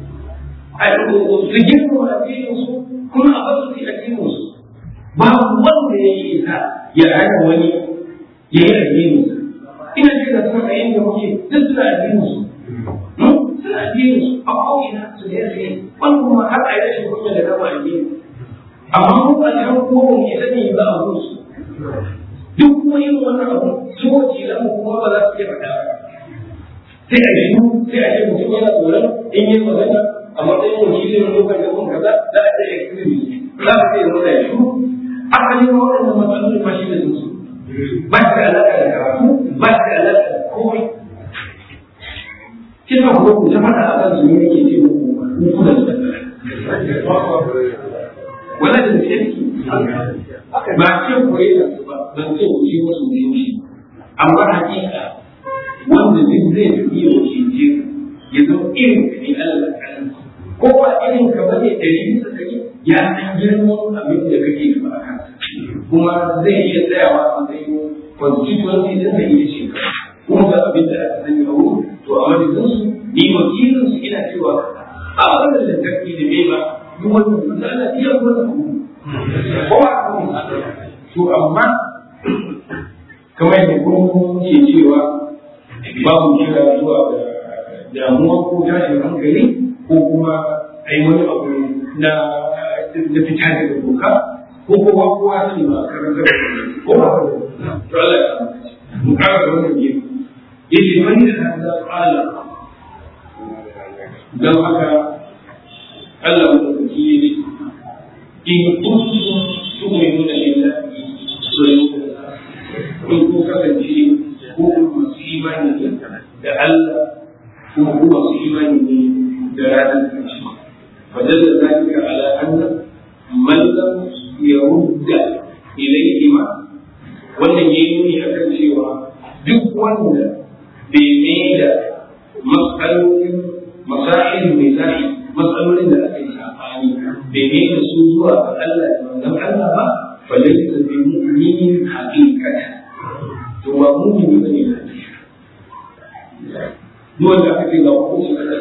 su girma addinin su kuma a basu su addinin su babu wanda ya yi isa ya hana wani ya yi addinin su ina ce da suna a yin da muke duk suna addinin su suna addinin su a ko'ina su da yasa yi wani kuma har a yi rashin kuma da gama addinin amma mu a can ko mu yi sani ba a musu duk kuma yin wannan abu su wace da mu kuma ba za su iya faɗa ba sai a yi sai a ce mutum yana tsoron in yi magana a matsayin wakilin lokacin da kun kaza za a ce extremist za a ce zama ya shuru asalin waɗannan matsalolin ma shi da su ba shi da alaƙa da karatu ba shi da alaƙa da komai kina ko ku ta faɗa a kan su ne yake ce muku ku da su wala da shirki ba ce koyi da su ba ban ce ku ci musu mutunci amma hakika wanda duk zai iya wuce ya zama irin ka ne Allah kan ko ba irin ka bane ɗari bisa ɗari ya san girman abin da kake da ba kuma zai iya tsayawa a matsayin constituency din da ita ce kuma ga abin da aka sani a wurin to a madadin su ni wakilin su ina cewa a wannan lantarki da bai ba duk wannan da ana iya wannan ko ba to amma kamar yadda kuma ke cewa babu kira zuwa ga damuwa ko tashin hankali ko kuma a yi wani abu na da fita daga doka ko kuma kowa sani ba a karanta da ko ba to Allah ya mu kara da wannan gefe yace wani da hada qala dan haka Allah mu ki yi in kuntum tu'minuna billahi wa kun kasance ko masu imani da Allah ko kuma masu imani ne da ranar ƙarshe فدل ذلك على أن من لم يرد إليهما wannan ya yi nuni a kan cewa duk wanda bai mai da matsalolin masa'il mai zafi matsalolin da aka yi safani bai mai da su zuwa ga Allah da manzon Allah ba fa laysa bi mu'minin haqiqatan to ba mu'mini bane duk wanda aka ce ga hukunci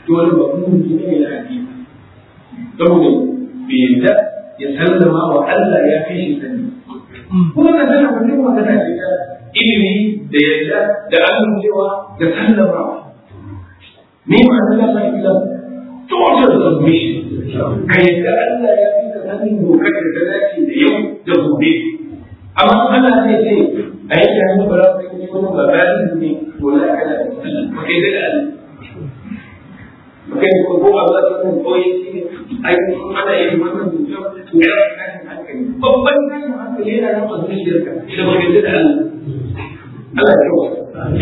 to wani ba kuma mutum ne na addini saboda bai yadda ya sallama wa Allah ya fi shi sani kuma ka sanar da kuma magana ce ta ilimi da yadda da amincewa da sallama ne ma Allah ba ila total submission kai da Allah ya fi ka sanin dokar da ta dace da yau da gobe amma Allah zai ce a yi ta hannu bara ka yi wani babarin ne wala kana ba kai da Allah ba kai ko ko ba za ka koyi shi ai ana yin wannan mutum to ya kan hankali babban kan hankali yana nan a zuciyarka da ba kai da Allah Allah ya kawo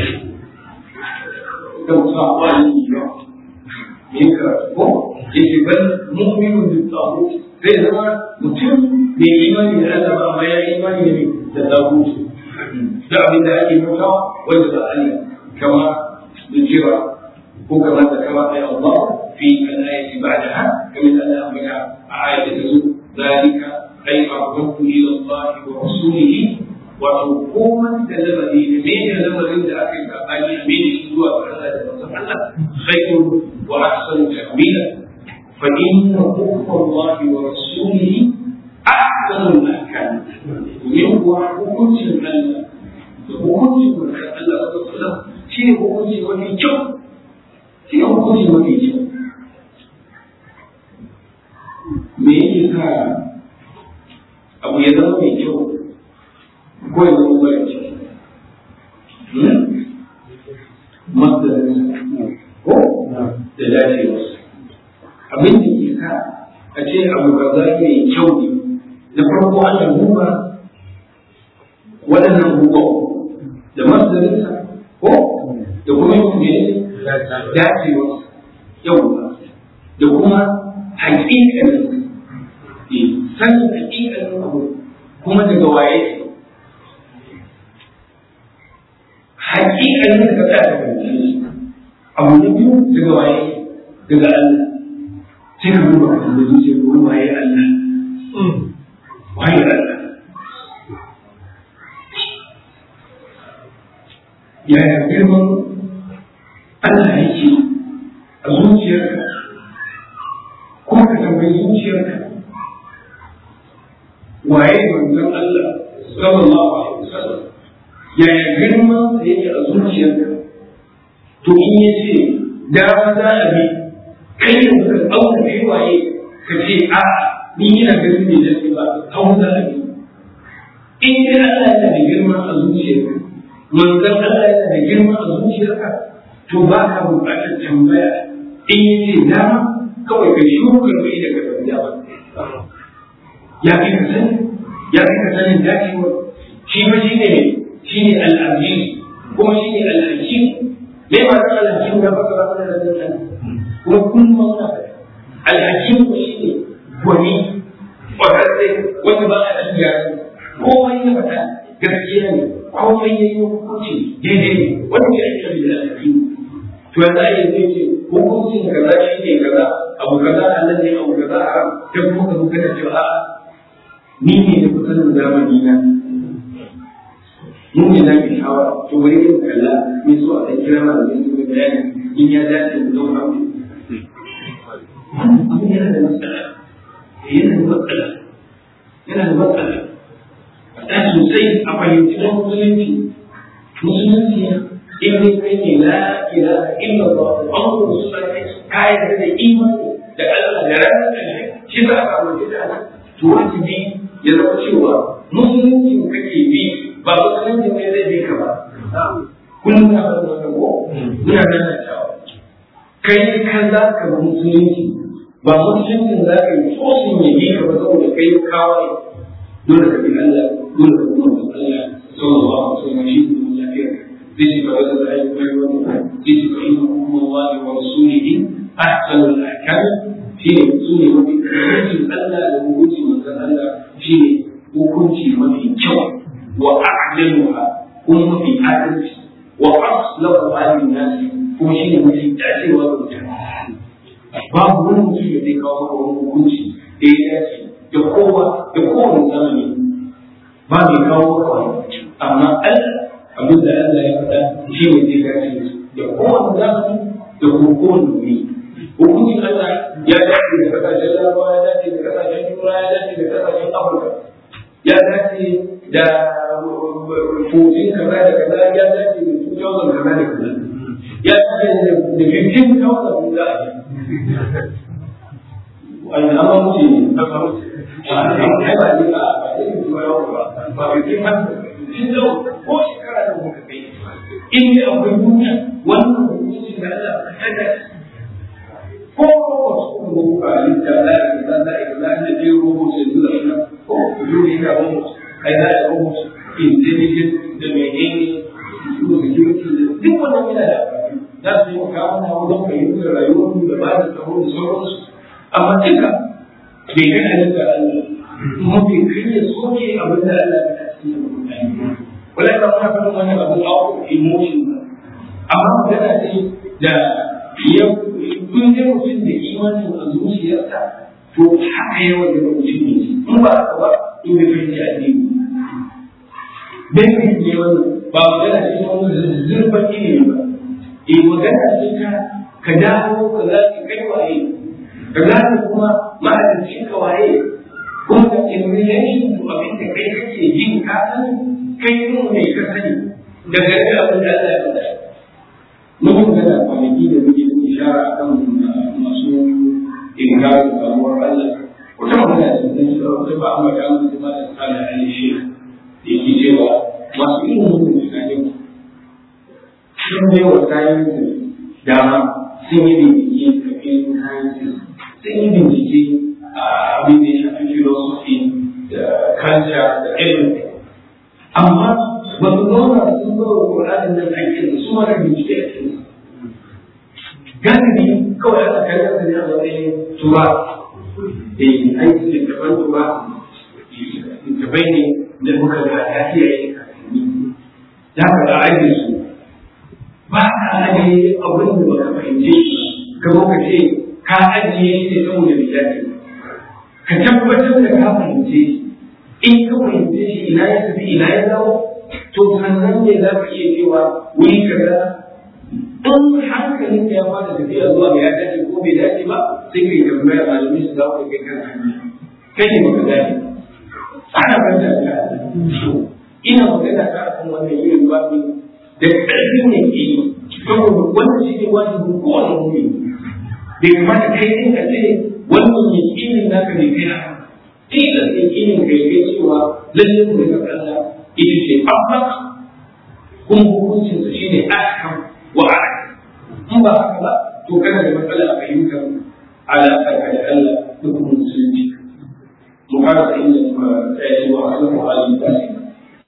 da musabani ne yin karatu ko yake ban mu'minun bi tabu zai zama mutum mai imani da Allah ba amma ya imani ne da tabu da abin da ake mutawa wanda ba Allah kama da jira ko kama da kama ai Allah fi al-ayati ba'daha kama Allah amina ayati tazul zalika ay aqrabu ila Allah wa rasulihi wa hukuman da lamari ne da lamarin da aka yi tsakani ne shi zuwa ga Allah da manzon Allah khairu wa ahsanu ta'wila fa inna hukma Allah wa rasulihi ahsanu al-ahkam yuwa hukuncin Allah da hukuncin Allah sallallahu alaihi wasallam shi ne hukunci mafi kyau shi ne hukunci mafi kyau me yake sa abu ya zama mai kyau ko ya zama mara kyau masdarin ko da dacewarsa abin da ke sa a ce abu kaza mai kyau ne na farko an duba waɗannan hukumu da masdarinsa ko da kuma yin dacewarsa yau da kuma haƙiƙanin sanin haƙiƙanin abu kuma daga waye haƙiƙanin daga ɗaya abu na biyu daga waye daga Allah sai ka duba ka tambayi zuciya ko waye Allah waye Allah yaya girman Allah yake a zuciyarka kuma ka tambayi zuciyarka waye manzon Allah sallallahu alaihi wasallam yaya girman da yake a zuciyarka to in yace da za a bi kai da ka auka kai waye ka ce a ni ina ganin ne da ba kawo za a bi in dai Allah yana da girma a zuciyarka manzon Allah yana da girma a zuciyarka to ba ka buƙatar tambaya in yace dama kawai ka shuka bai daga tafiya ba ya fi ka sani ya fi ka sanin dacewa shi ma shi ne shi ne al'aziz kuma shi ne al'hakim me ma san al'hakim da baka ba da nan kuma kun ma na al'hakim ko shi ne gwani kwararre wanda ba a cikin yaro komai ya faɗa gaskiya ne komai ya yi hukunci daidai ne wanda ya ake da al'hakim to yanzu a yanzu ce hukuncin kaza shi ne kaza abu kaza Allah ne abu kaza haram sai kuma ka zo kana cewa a'a ni ne da kusan zamani na mu ne za ki hawa to bari yin kalla mai zuwa da kira ma da yin bayani in ya dace mu zauna mu abin yana da matsala yana da matsala yana da matsala a sosai a fahimci na musulunci musulunci ya in dai kai ne la ilaha illallah Muhammadu sallallahu alaihi wasallam ka yarda da imani da Allah da ranar da shi za ka amince da Allah to wajibi ya zama cewa musulunci kake bi ba musulunci ne zai bi ka ba kullum na bar wannan ko muna nana cewa kai ka za ka bi musulunci ba musulunci za ka yi tsosin ya bi ka ba saboda kai kawai dole ka bi Allah dole ka bi Allah sallallahu alaihi wasallam shi ne lafiyar zai shiga wanda za a yi kai wani zai shiga inna hukumallahi wa rasulihi ahsanul ahkam shi ne su ne mafi hukuncin Allah da hukuncin manzon Allah shi ne hukunci mafi kyau wa a'daluha kuma mafi adalci wa aslahu alin nasi kuma shi ne mafi dacewa da mutane babu wani mutum da zai kawo maka wani hukunci da ya dace da kowa da kowane zamani ba mai kawo maka wani amma Allah abin da Allah ya faɗa shi ne zai dace da kowane zamani da kuma kowane wuri larabawa ya dace da kasashen turai ya dace da kasashen afirka ya dace da fourteen kaza da kaza ya dace da two thousand kaza da kaza ya dace da fifteen thousand da wani amma mutu ne na faru ai ba ni ba ba ni ba ba ba fifteen thousand shi da ko shekara da muka kai in ne akwai duniya wannan hukunci da Allah ya da ko wasu kuma ba ni da Allah ya da da da da je rubuce da Allah ko yuri ka mu kai da rubuce intelligent da menene su da security duk wannan yana da za su yi kawo na wajen fahimtar rayuwar da ba da tsaro da sauransu amma duka bai kai da Allah kuma bai kai soke abin da Allah ya cikin mutane wala ba muna fadin wannan abu a emotion amma magana ce da ya kun je mutum da imanin a zuciyarsa to haka yawan da mutum ne in ba haka ba in bai fahimci addini bai fahimci wannan ba magana ce ta wani zurfan ilimi ba eh magana ce ta ka dawo ka zafi kai waye ka zafi kuma ma'adancin ka waye kuma ka in relation to abin da kai kake yin ka sani kai yin mai ka sani daga yadda abin da Allah ya faɗa mun magana kwanaki da muke da ishara akan masu inkarin samuwar Allah wata magana da zai shi wata ba amma da an zama da tsala a yi shi da yake cewa masu irin mutum tunanin sun bai wa kayan dama sun yi bincike kafin kayan sun yi bincike a abin da ya shafi philosophy da culture da everything amma ba su zauna sun zo wa Qur'anin nan aikin da su mara bincike a cikin galibi kawai ana kallon sa ne a matsayin tura da yi aiki da gaban tura gabai ne da muka ga ya iyaye kakanni ya ka da aiki su ba ka ajiye abin da baka fahimce shi ka zo ka ce ka ajiye shi ne saboda bijaji ka tabbatar da ka fahimce shi in ka fahimce shi ina ya tafi ina ya dawo to sannan ne za ka iya cewa wuri kaza in hankalin ya fara tafiya zuwa ga ya dace ko bai dace ba sai kai tambaya malamai su za ku kai kan hanya kai ne baka dace ana banta da ina magana ta akan wannan irin babu da ƙarfin ne ke yi saboda wannan shi ne wajibin kowane mutum bai kamata kai ɗin ka ce wannan yakinin naka ne kai haka tilas yakinin kai kai cewa lalle mu daga Allah ita ce amma kuma hukuncinsa shi ne ahkam wa a'lam in ba haka ba to kana da matsala a fahimtar alaƙa da Allah da kuma musulunci mu fara da inda muka tsaya wa Allah wa alihi